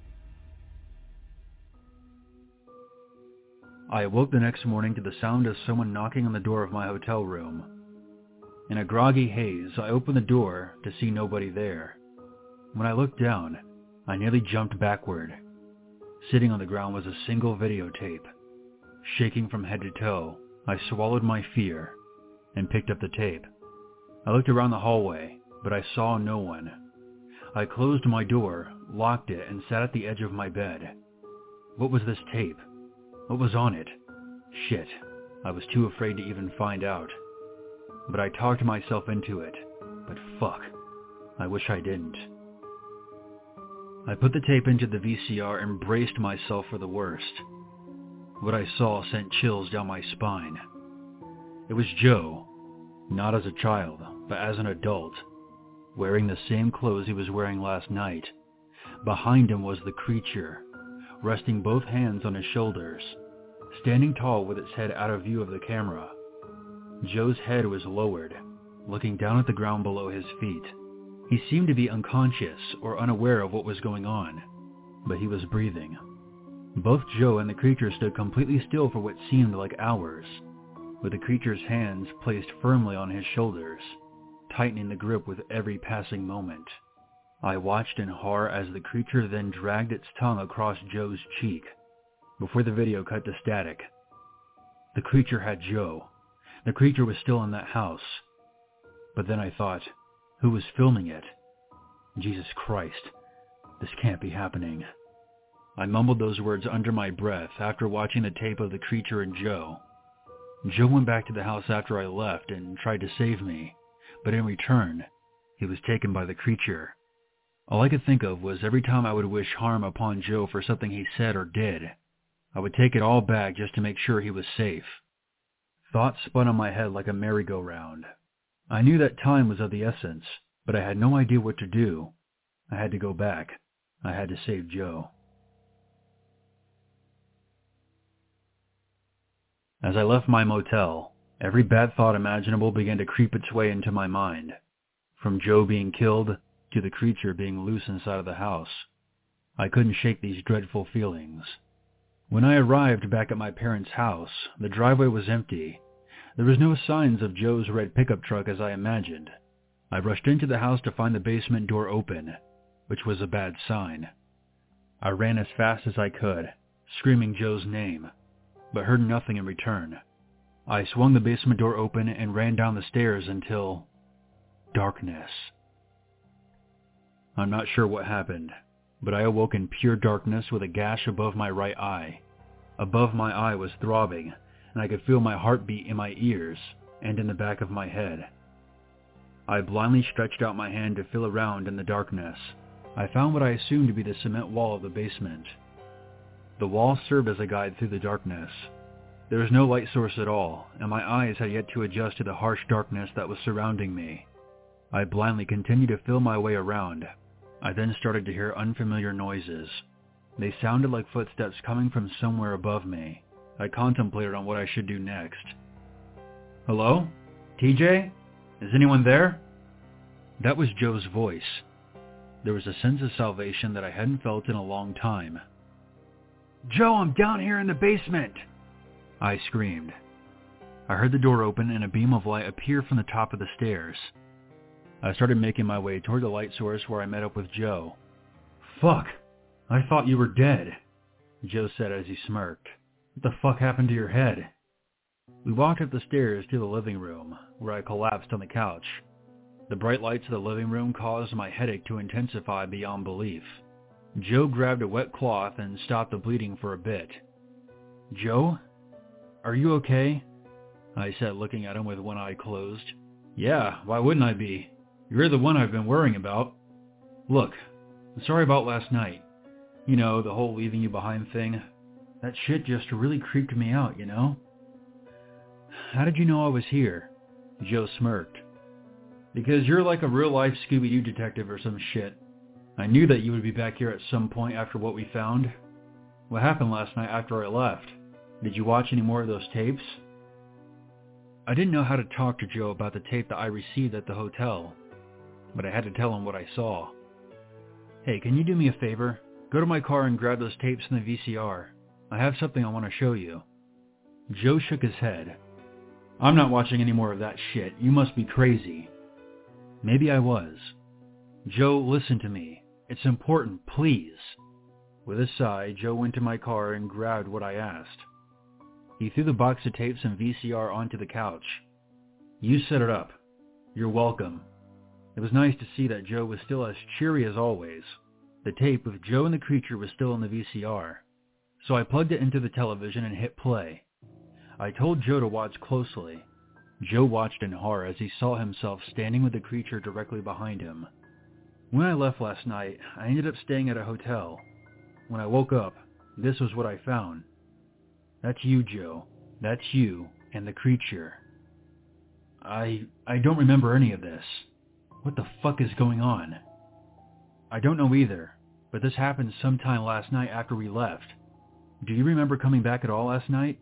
I awoke the next morning to the sound of someone knocking on the door of my hotel room. In a groggy haze, I opened the door to see nobody there. When I looked down, I nearly jumped backward. Sitting on the ground was a single videotape. Shaking from head to toe, I swallowed my fear and picked up the tape. I looked around the hallway, but I saw no one. I closed my door, locked it, and sat at the edge of my bed. What was this tape? What was on it? Shit, I was too afraid to even find out. But I talked myself into it. But fuck, I wish I didn't. I put the tape into the V C R and braced myself for the worst. What I saw sent chills down my spine. It was Joe, not as a child, but as an adult, wearing the same clothes he was wearing last night. Behind him was the creature, resting both hands on his shoulders, standing tall with its head out of view of the camera. Joe's head was lowered, looking down at the ground below his feet. He seemed to be unconscious or unaware of what was going on, but he was breathing. Both Joe and the creature stood completely still for what seemed like hours, with the creature's hands placed firmly on his shoulders, tightening the grip with every passing moment. I watched in horror as the creature then dragged its tongue across Joe's cheek, before the video cut to static. The creature had Joe. The creature was still in that house. But then I thought, who was filming it? Jesus Christ, this can't be happening. I mumbled those words under my breath after watching the tape of the creature and Joe. Joe went back to the house after I left and tried to save me, but in return, he was taken by the creature. All I could think of was every time I would wish harm upon Joe for something he said or did, I would take it all back just to make sure he was safe. Thoughts spun on my head like a merry-go-round. I knew that time was of the essence, but I had no idea what to do. I had to go back. I had to save Joe. As I left my motel, every bad thought imaginable began to creep its way into my mind, from Joe being killed to the creature being loose inside of the house. I couldn't shake these dreadful feelings. When I arrived back at my parents' house, the driveway was empty. There was no signs of Joe's red pickup truck as I imagined. I rushed into the house to find the basement door open, which was a bad sign. I ran as fast as I could, screaming Joe's name, but heard nothing in return. I swung the basement door open and ran down the stairs until... darkness. I'm not sure what happened, but I awoke in pure darkness with a gash above my right eye. Above my eye was throbbing, and I could feel my heartbeat in my ears and in the back of my head. I blindly stretched out my hand to feel around in the darkness. I found what I assumed to be the cement wall of the basement. The wall served as a guide through the darkness. There was no light source at all, and my eyes had yet to adjust to the harsh darkness that was surrounding me. I blindly continued to feel my way around. I then started to hear unfamiliar noises. They sounded like footsteps coming from somewhere above me. I contemplated on what I should do next. Hello? T J? Is anyone there? That was Joe's voice. There was a sense of salvation that I hadn't felt in a long time. Joe, I'm down here in the basement! I screamed. I heard the door open and a beam of light appear from the top of the stairs. I started making my way toward the light source where I met up with Joe. Fuck! I thought you were dead, Joe said as he smirked. What the fuck happened to your head? We walked up the stairs to the living room, where I collapsed on the couch. The bright lights of the living room caused my headache to intensify beyond belief. Joe grabbed a wet cloth and stopped the bleeding for a bit. Joe? Are you okay? I said, looking at him with one eye closed. Yeah, why wouldn't I be? You're the one I've been worrying about. Look, I'm sorry about last night. You know, the whole leaving you behind thing. That shit just really creeped me out, you know? How did you know I was here? Joe smirked. Because you're like a real-life Scooby-Doo detective or some shit. I knew that you would be back here at some point after what we found. What happened last night after I left? Did you watch any more of those tapes? I didn't know how to talk to Joe about the tape that I received at the hotel, but I had to tell him what I saw. Hey, can you do me a favor? Go to my car and grab those tapes in the V C R. I have something I want to show you. Joe shook his head. I'm not watching any more of that shit. You must be crazy. Maybe I was. Joe, listen to me. It's important, please. With a sigh, Joe went to my car and grabbed what I asked. He threw the box of tapes and V C R onto the couch. You set it up. You're welcome. It was nice to see that Joe was still as cheery as always. The tape with Joe and the creature was still in the V C R. So I plugged it into the television and hit play. I told Joe to watch closely. Joe watched in horror as he saw himself standing with the creature directly behind him. When I left last night, I ended up staying at a hotel. When I woke up, this was what I found. That's you, Joe. That's you and the creature. I... I don't remember any of this. What the fuck is going on? I don't know either, but this happened sometime last night after we left. Do you remember coming back at all last night?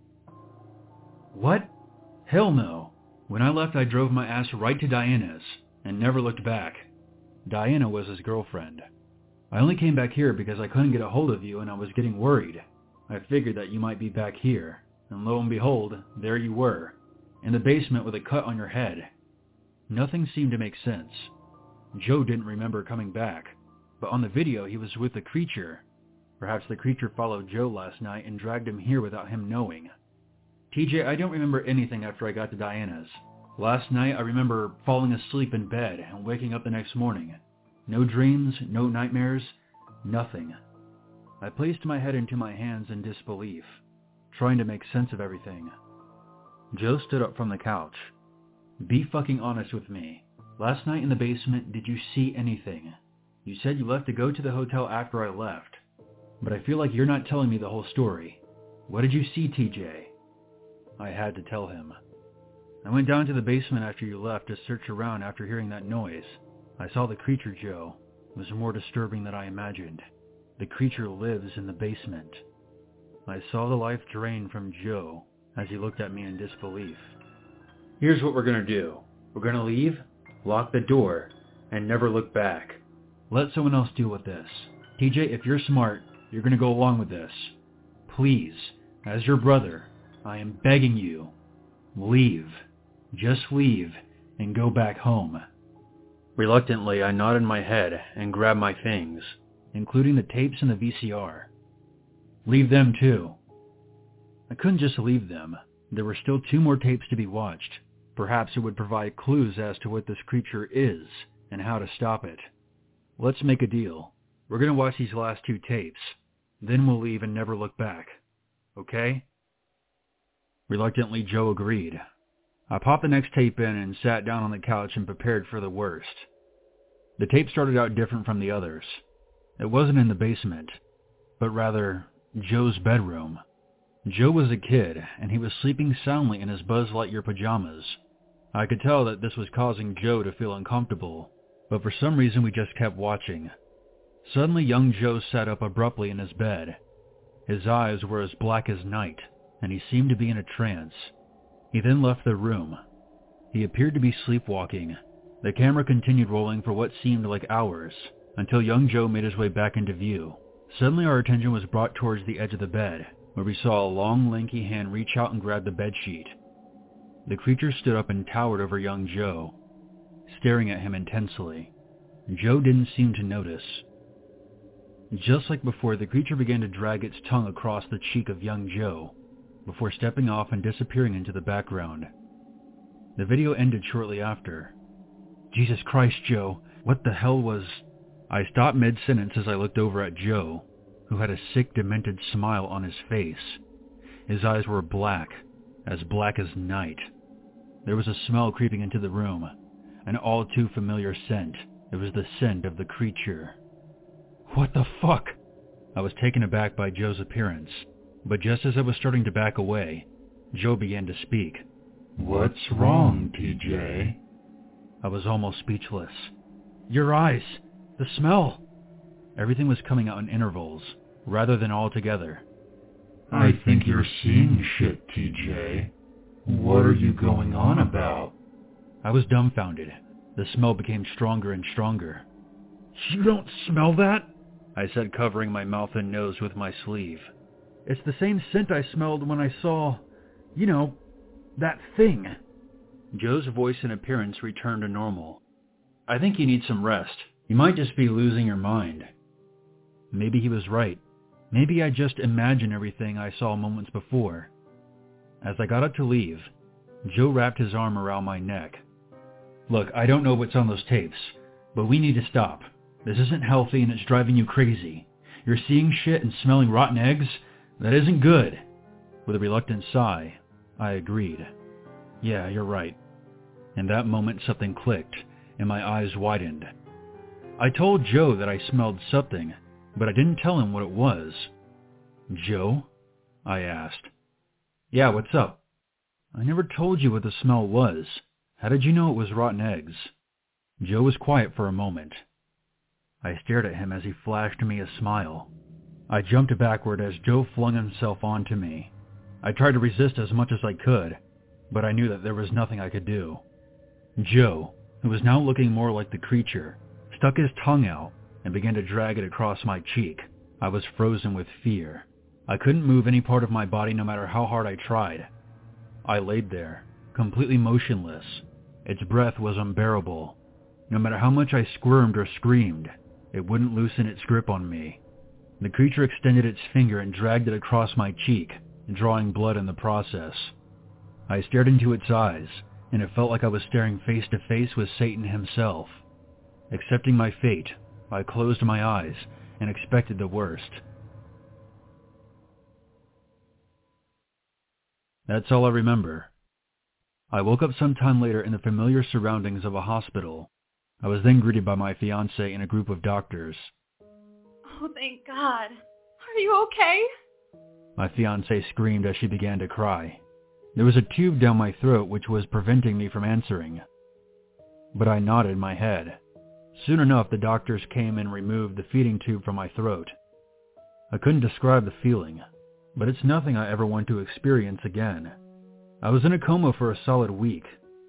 What? Hell no. When I left, I drove my ass right to Diana's and never looked back. Diana was his girlfriend. I only came back here because I couldn't get a hold of you and I was getting worried. I figured that you might be back here, and lo and behold, there you were, in the basement with a cut on your head. Nothing seemed to make sense. Joe didn't remember coming back, but on the video he was with the creature. Perhaps the creature followed Joe last night and dragged him here without him knowing. T J, I don't remember anything after I got to Diana's. Last night I remember falling asleep in bed and waking up the next morning. No dreams, no nightmares, nothing. I placed my head into my hands in disbelief, trying to make sense of everything. Joe stood up from the couch. Be fucking honest with me. Last night in the basement, did you see anything? You said you left to go to the hotel after I left. But I feel like you're not telling me the whole story. What did you see, T J? I had to tell him. I went down to the basement after you left to search around after hearing that noise. I saw the creature, Joe. It was more disturbing than I imagined. The creature lives in the basement. I saw the life drain from Joe as he looked at me in disbelief. Here's what we're going to do. We're going to leave, lock the door, and never look back. Let someone else deal with this. T J, if you're smart, you're going to go along with this. Please, as your brother, I am begging you, leave. Just leave and go back home. Reluctantly, I nodded my head and grabbed my things, including the tapes and the V C R. Leave them too. I couldn't just leave them. There were still two more tapes to be watched. Perhaps it would provide clues as to what this creature is and how to stop it. Let's make a deal. We're going to watch these last two tapes. Then we'll leave and never look back. Okay? Reluctantly, Joe agreed. I popped the next tape in and sat down on the couch and prepared for the worst. The tape started out different from the others. It wasn't in the basement, but rather Joe's bedroom. Joe was a kid, and he was sleeping soundly in his Buzz Lightyear pajamas. I could tell that this was causing Joe to feel uncomfortable, but for some reason we just kept watching. Suddenly young Joe sat up abruptly in his bed. His eyes were as black as night, and he seemed to be in a trance. He then left the room. He appeared to be sleepwalking. The camera continued rolling for what seemed like hours, until young Joe made his way back into view. Suddenly our attention was brought towards the edge of the bed, where we saw a long, lanky hand reach out and grab the bedsheet. The creature stood up and towered over young Joe, staring at him intensely. Joe didn't seem to notice. Just like before, the creature began to drag its tongue across the cheek of young Joe, before stepping off and disappearing into the background. The video ended shortly after. Jesus Christ, Joe, what the hell was... I stopped mid-sentence as I looked over at Joe, who had a sick, demented smile on his face. His eyes were black, as black as night. There was a smell creeping into the room, an all too familiar scent. It was the scent of the creature. What the fuck? I was taken aback by Joe's appearance, but just as I was starting to back away, Joe began to speak. What's wrong, T J? I was almost speechless. Your eyes! The smell! Everything was coming out in intervals, rather than all together. I think you're seeing shit, T J. What are you going on about? I was dumbfounded. The smell became stronger and stronger. You don't smell that? I said, covering my mouth and nose with my sleeve. It's the same scent I smelled when I saw, you know, that thing. Joe's voice and appearance returned to normal. I think you need some rest. You might just be losing your mind. Maybe he was right. Maybe I just imagined everything I saw moments before. As I got up to leave, Joe wrapped his arm around my neck. Look, I don't know what's on those tapes, but we need to stop. This isn't healthy and it's driving you crazy. You're seeing shit and smelling rotten eggs? That isn't good. With a reluctant sigh, I agreed. Yeah, you're right. In that moment something clicked, and my eyes widened. I told Joe that I smelled something, but I didn't tell him what it was. Joe? I asked. Yeah, what's up? I never told you what the smell was. How did you know it was rotten eggs? Joe was quiet for a moment. I stared at him as he flashed me a smile. I jumped backward as Joe flung himself onto me. I tried to resist as much as I could, but I knew that there was nothing I could do. Joe, who was now looking more like the creature, stuck his tongue out and began to drag it across my cheek. I was frozen with fear. I couldn't move any part of my body no matter how hard I tried. I laid there, completely motionless. Its breath was unbearable. No matter how much I squirmed or screamed, it wouldn't loosen its grip on me. The creature extended its finger and dragged it across my cheek, drawing blood in the process. I stared into its eyes, and it felt like I was staring face to face with Satan himself. Accepting my fate, I closed my eyes and expected the worst. That's all I remember. I woke up sometime later in the familiar surroundings of a hospital. I was then greeted by my fiancé and a group of doctors. Oh, thank God. Are you okay? My fiancée screamed as she began to cry. There was a tube down my throat which was preventing me from answering. But I nodded my head. Soon enough, the doctors came and removed the feeding tube from my throat. I couldn't describe the feeling, but it's nothing I ever want to experience again. I was in a coma for a solid week.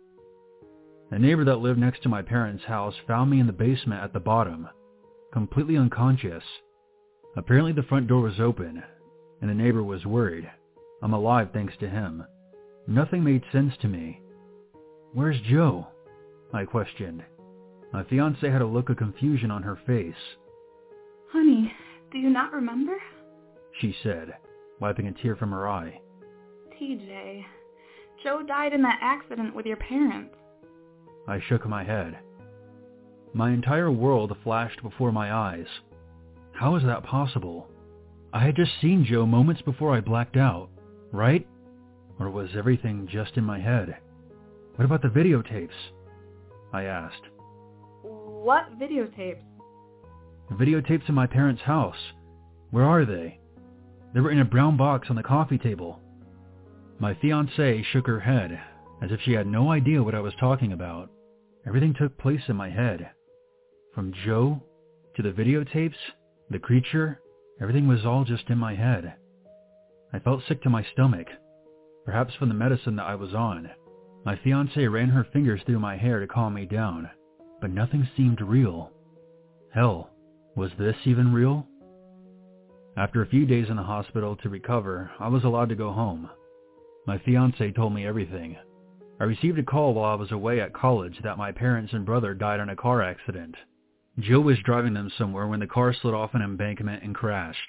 A neighbor that lived next to my parents' house found me in the basement at the bottom, completely unconscious. Apparently the front door was open, and the neighbor was worried. I'm alive thanks to him. Nothing made sense to me. "Where's Joe?" I questioned. My fiancée had a look of confusion on her face. Honey, do you not remember? She said, wiping a tear from her eye. T J, Joe died in that accident with your parents. I shook my head. My entire world flashed before my eyes. How is that possible? I had just seen Joe moments before I blacked out, right? Or was everything just in my head? What about the videotapes? I asked. What videotapes? The videotapes in my parents' house. Where are they? They were in a brown box on the coffee table. My fiancée shook her head, as if she had no idea what I was talking about. Everything took place in my head. From Joe, to the videotapes, the creature, everything was all just in my head. I felt sick to my stomach, perhaps from the medicine that I was on. My fiancée ran her fingers through my hair to calm me down, but nothing seemed real. Hell, was this even real? After a few days in the hospital to recover, I was allowed to go home. My fiancée told me everything. I received a call while I was away at college that my parents and brother died in a car accident. Joe was driving them somewhere when the car slid off an embankment and crashed.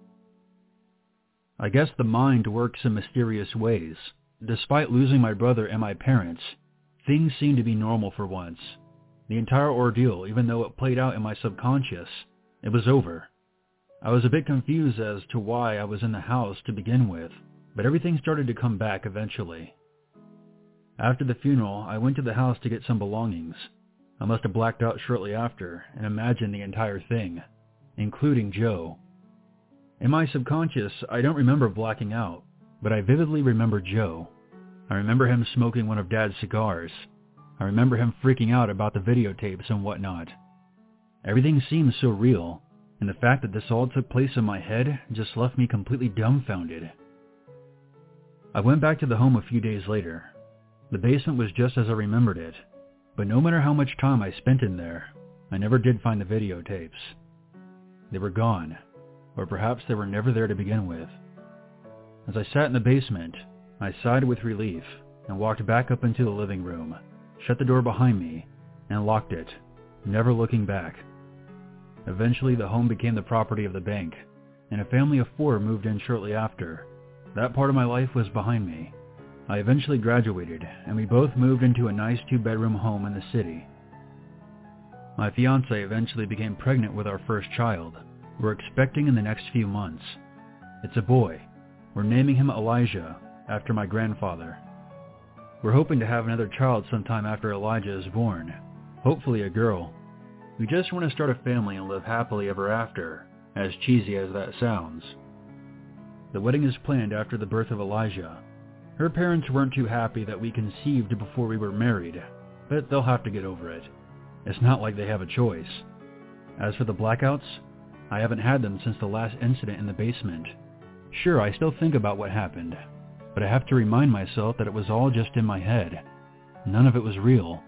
I guess the mind works in mysterious ways. Despite losing my brother and my parents, things seemed to be normal for once. The entire ordeal, even though it played out in my subconscious, it was over. I was a bit confused as to why I was in the house to begin with, but everything started to come back eventually. After the funeral, I went to the house to get some belongings. I must have blacked out shortly after and imagined the entire thing, including Joe. In my subconscious, I don't remember blacking out, but I vividly remember Joe. I remember him smoking one of Dad's cigars. I remember him freaking out about the videotapes and whatnot. Everything seemed so real, and the fact that this all took place in my head just left me completely dumbfounded. I went back to the home a few days later. The basement was just as I remembered it, but no matter how much time I spent in there, I never did find the videotapes. They were gone, or perhaps they were never there to begin with. As I sat in the basement, I sighed with relief and walked back up into the living room, shut the door behind me, and locked it, never looking back. Eventually, the home became the property of the bank, and a family of four moved in shortly after. That part of my life was behind me. I eventually graduated, and we both moved into a nice two-bedroom home in the city. My fiancée eventually became pregnant with our first child. We're expecting in the next few months. It's a boy. We're naming him Elijah, after my grandfather. We're hoping to have another child sometime after Elijah is born, hopefully a girl. We just want to start a family and live happily ever after, as cheesy as that sounds. The wedding is planned after the birth of Elijah. Her parents weren't too happy that we conceived before we were married, but they'll have to get over it. It's not like they have a choice. As for the blackouts, I haven't had them since the last incident in the basement. Sure, I still think about what happened, but I have to remind myself that it was all just in my head. None of it was real.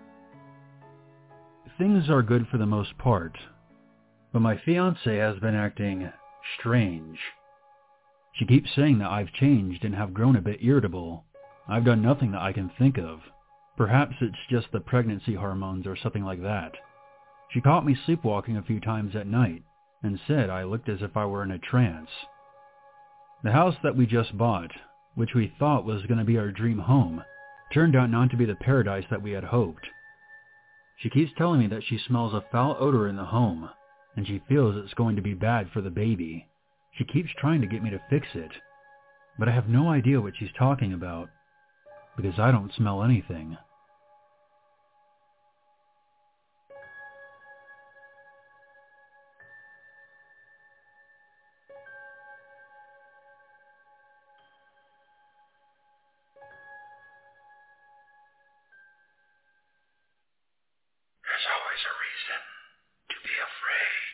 Things are good for the most part, but my fiancée has been acting strange. She keeps saying that I've changed and have grown a bit irritable. I've done nothing that I can think of. Perhaps it's just the pregnancy hormones or something like that. She caught me sleepwalking a few times at night and said I looked as if I were in a trance. The house that we just bought, which we thought was going to be our dream home, turned out not to be the paradise that we had hoped. She keeps telling me that she smells a foul odor in the home, and she feels it's going to be bad for the baby. She keeps trying to get me to fix it, but I have no idea what she's talking about. because I don't smell anything. There's always a reason to be afraid.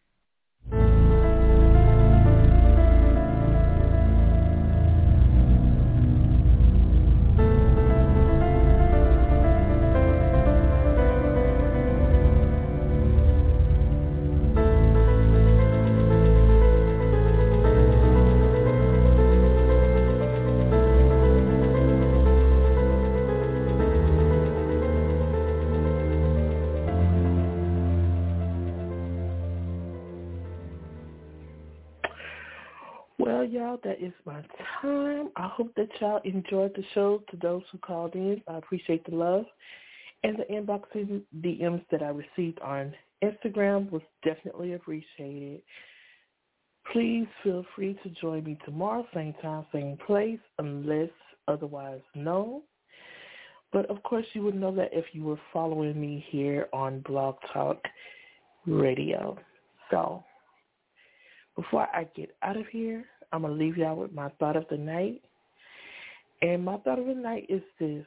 Well, y'all, that is my time. I hope that y'all enjoyed the show. To those who called in, I appreciate the love. And the inbox D Ms that I received on Instagram was definitely appreciated. Please feel free to join me tomorrow, same time, same place, unless otherwise known. But, of course, you would know that if you were following me here on Blog Talk Radio. So, before I get out of here, I'm going to leave y'all with my thought of the night. And my thought of the night is this.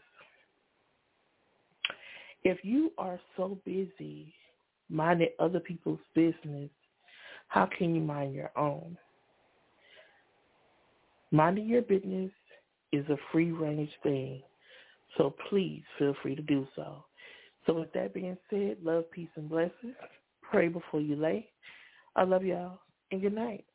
If you are so busy minding other people's business, how can you mind your own? Minding your business is a free-range thing, so please feel free to do so. So with that being said, love, peace, and blessings. Pray before you lay. I love y'all, and good night.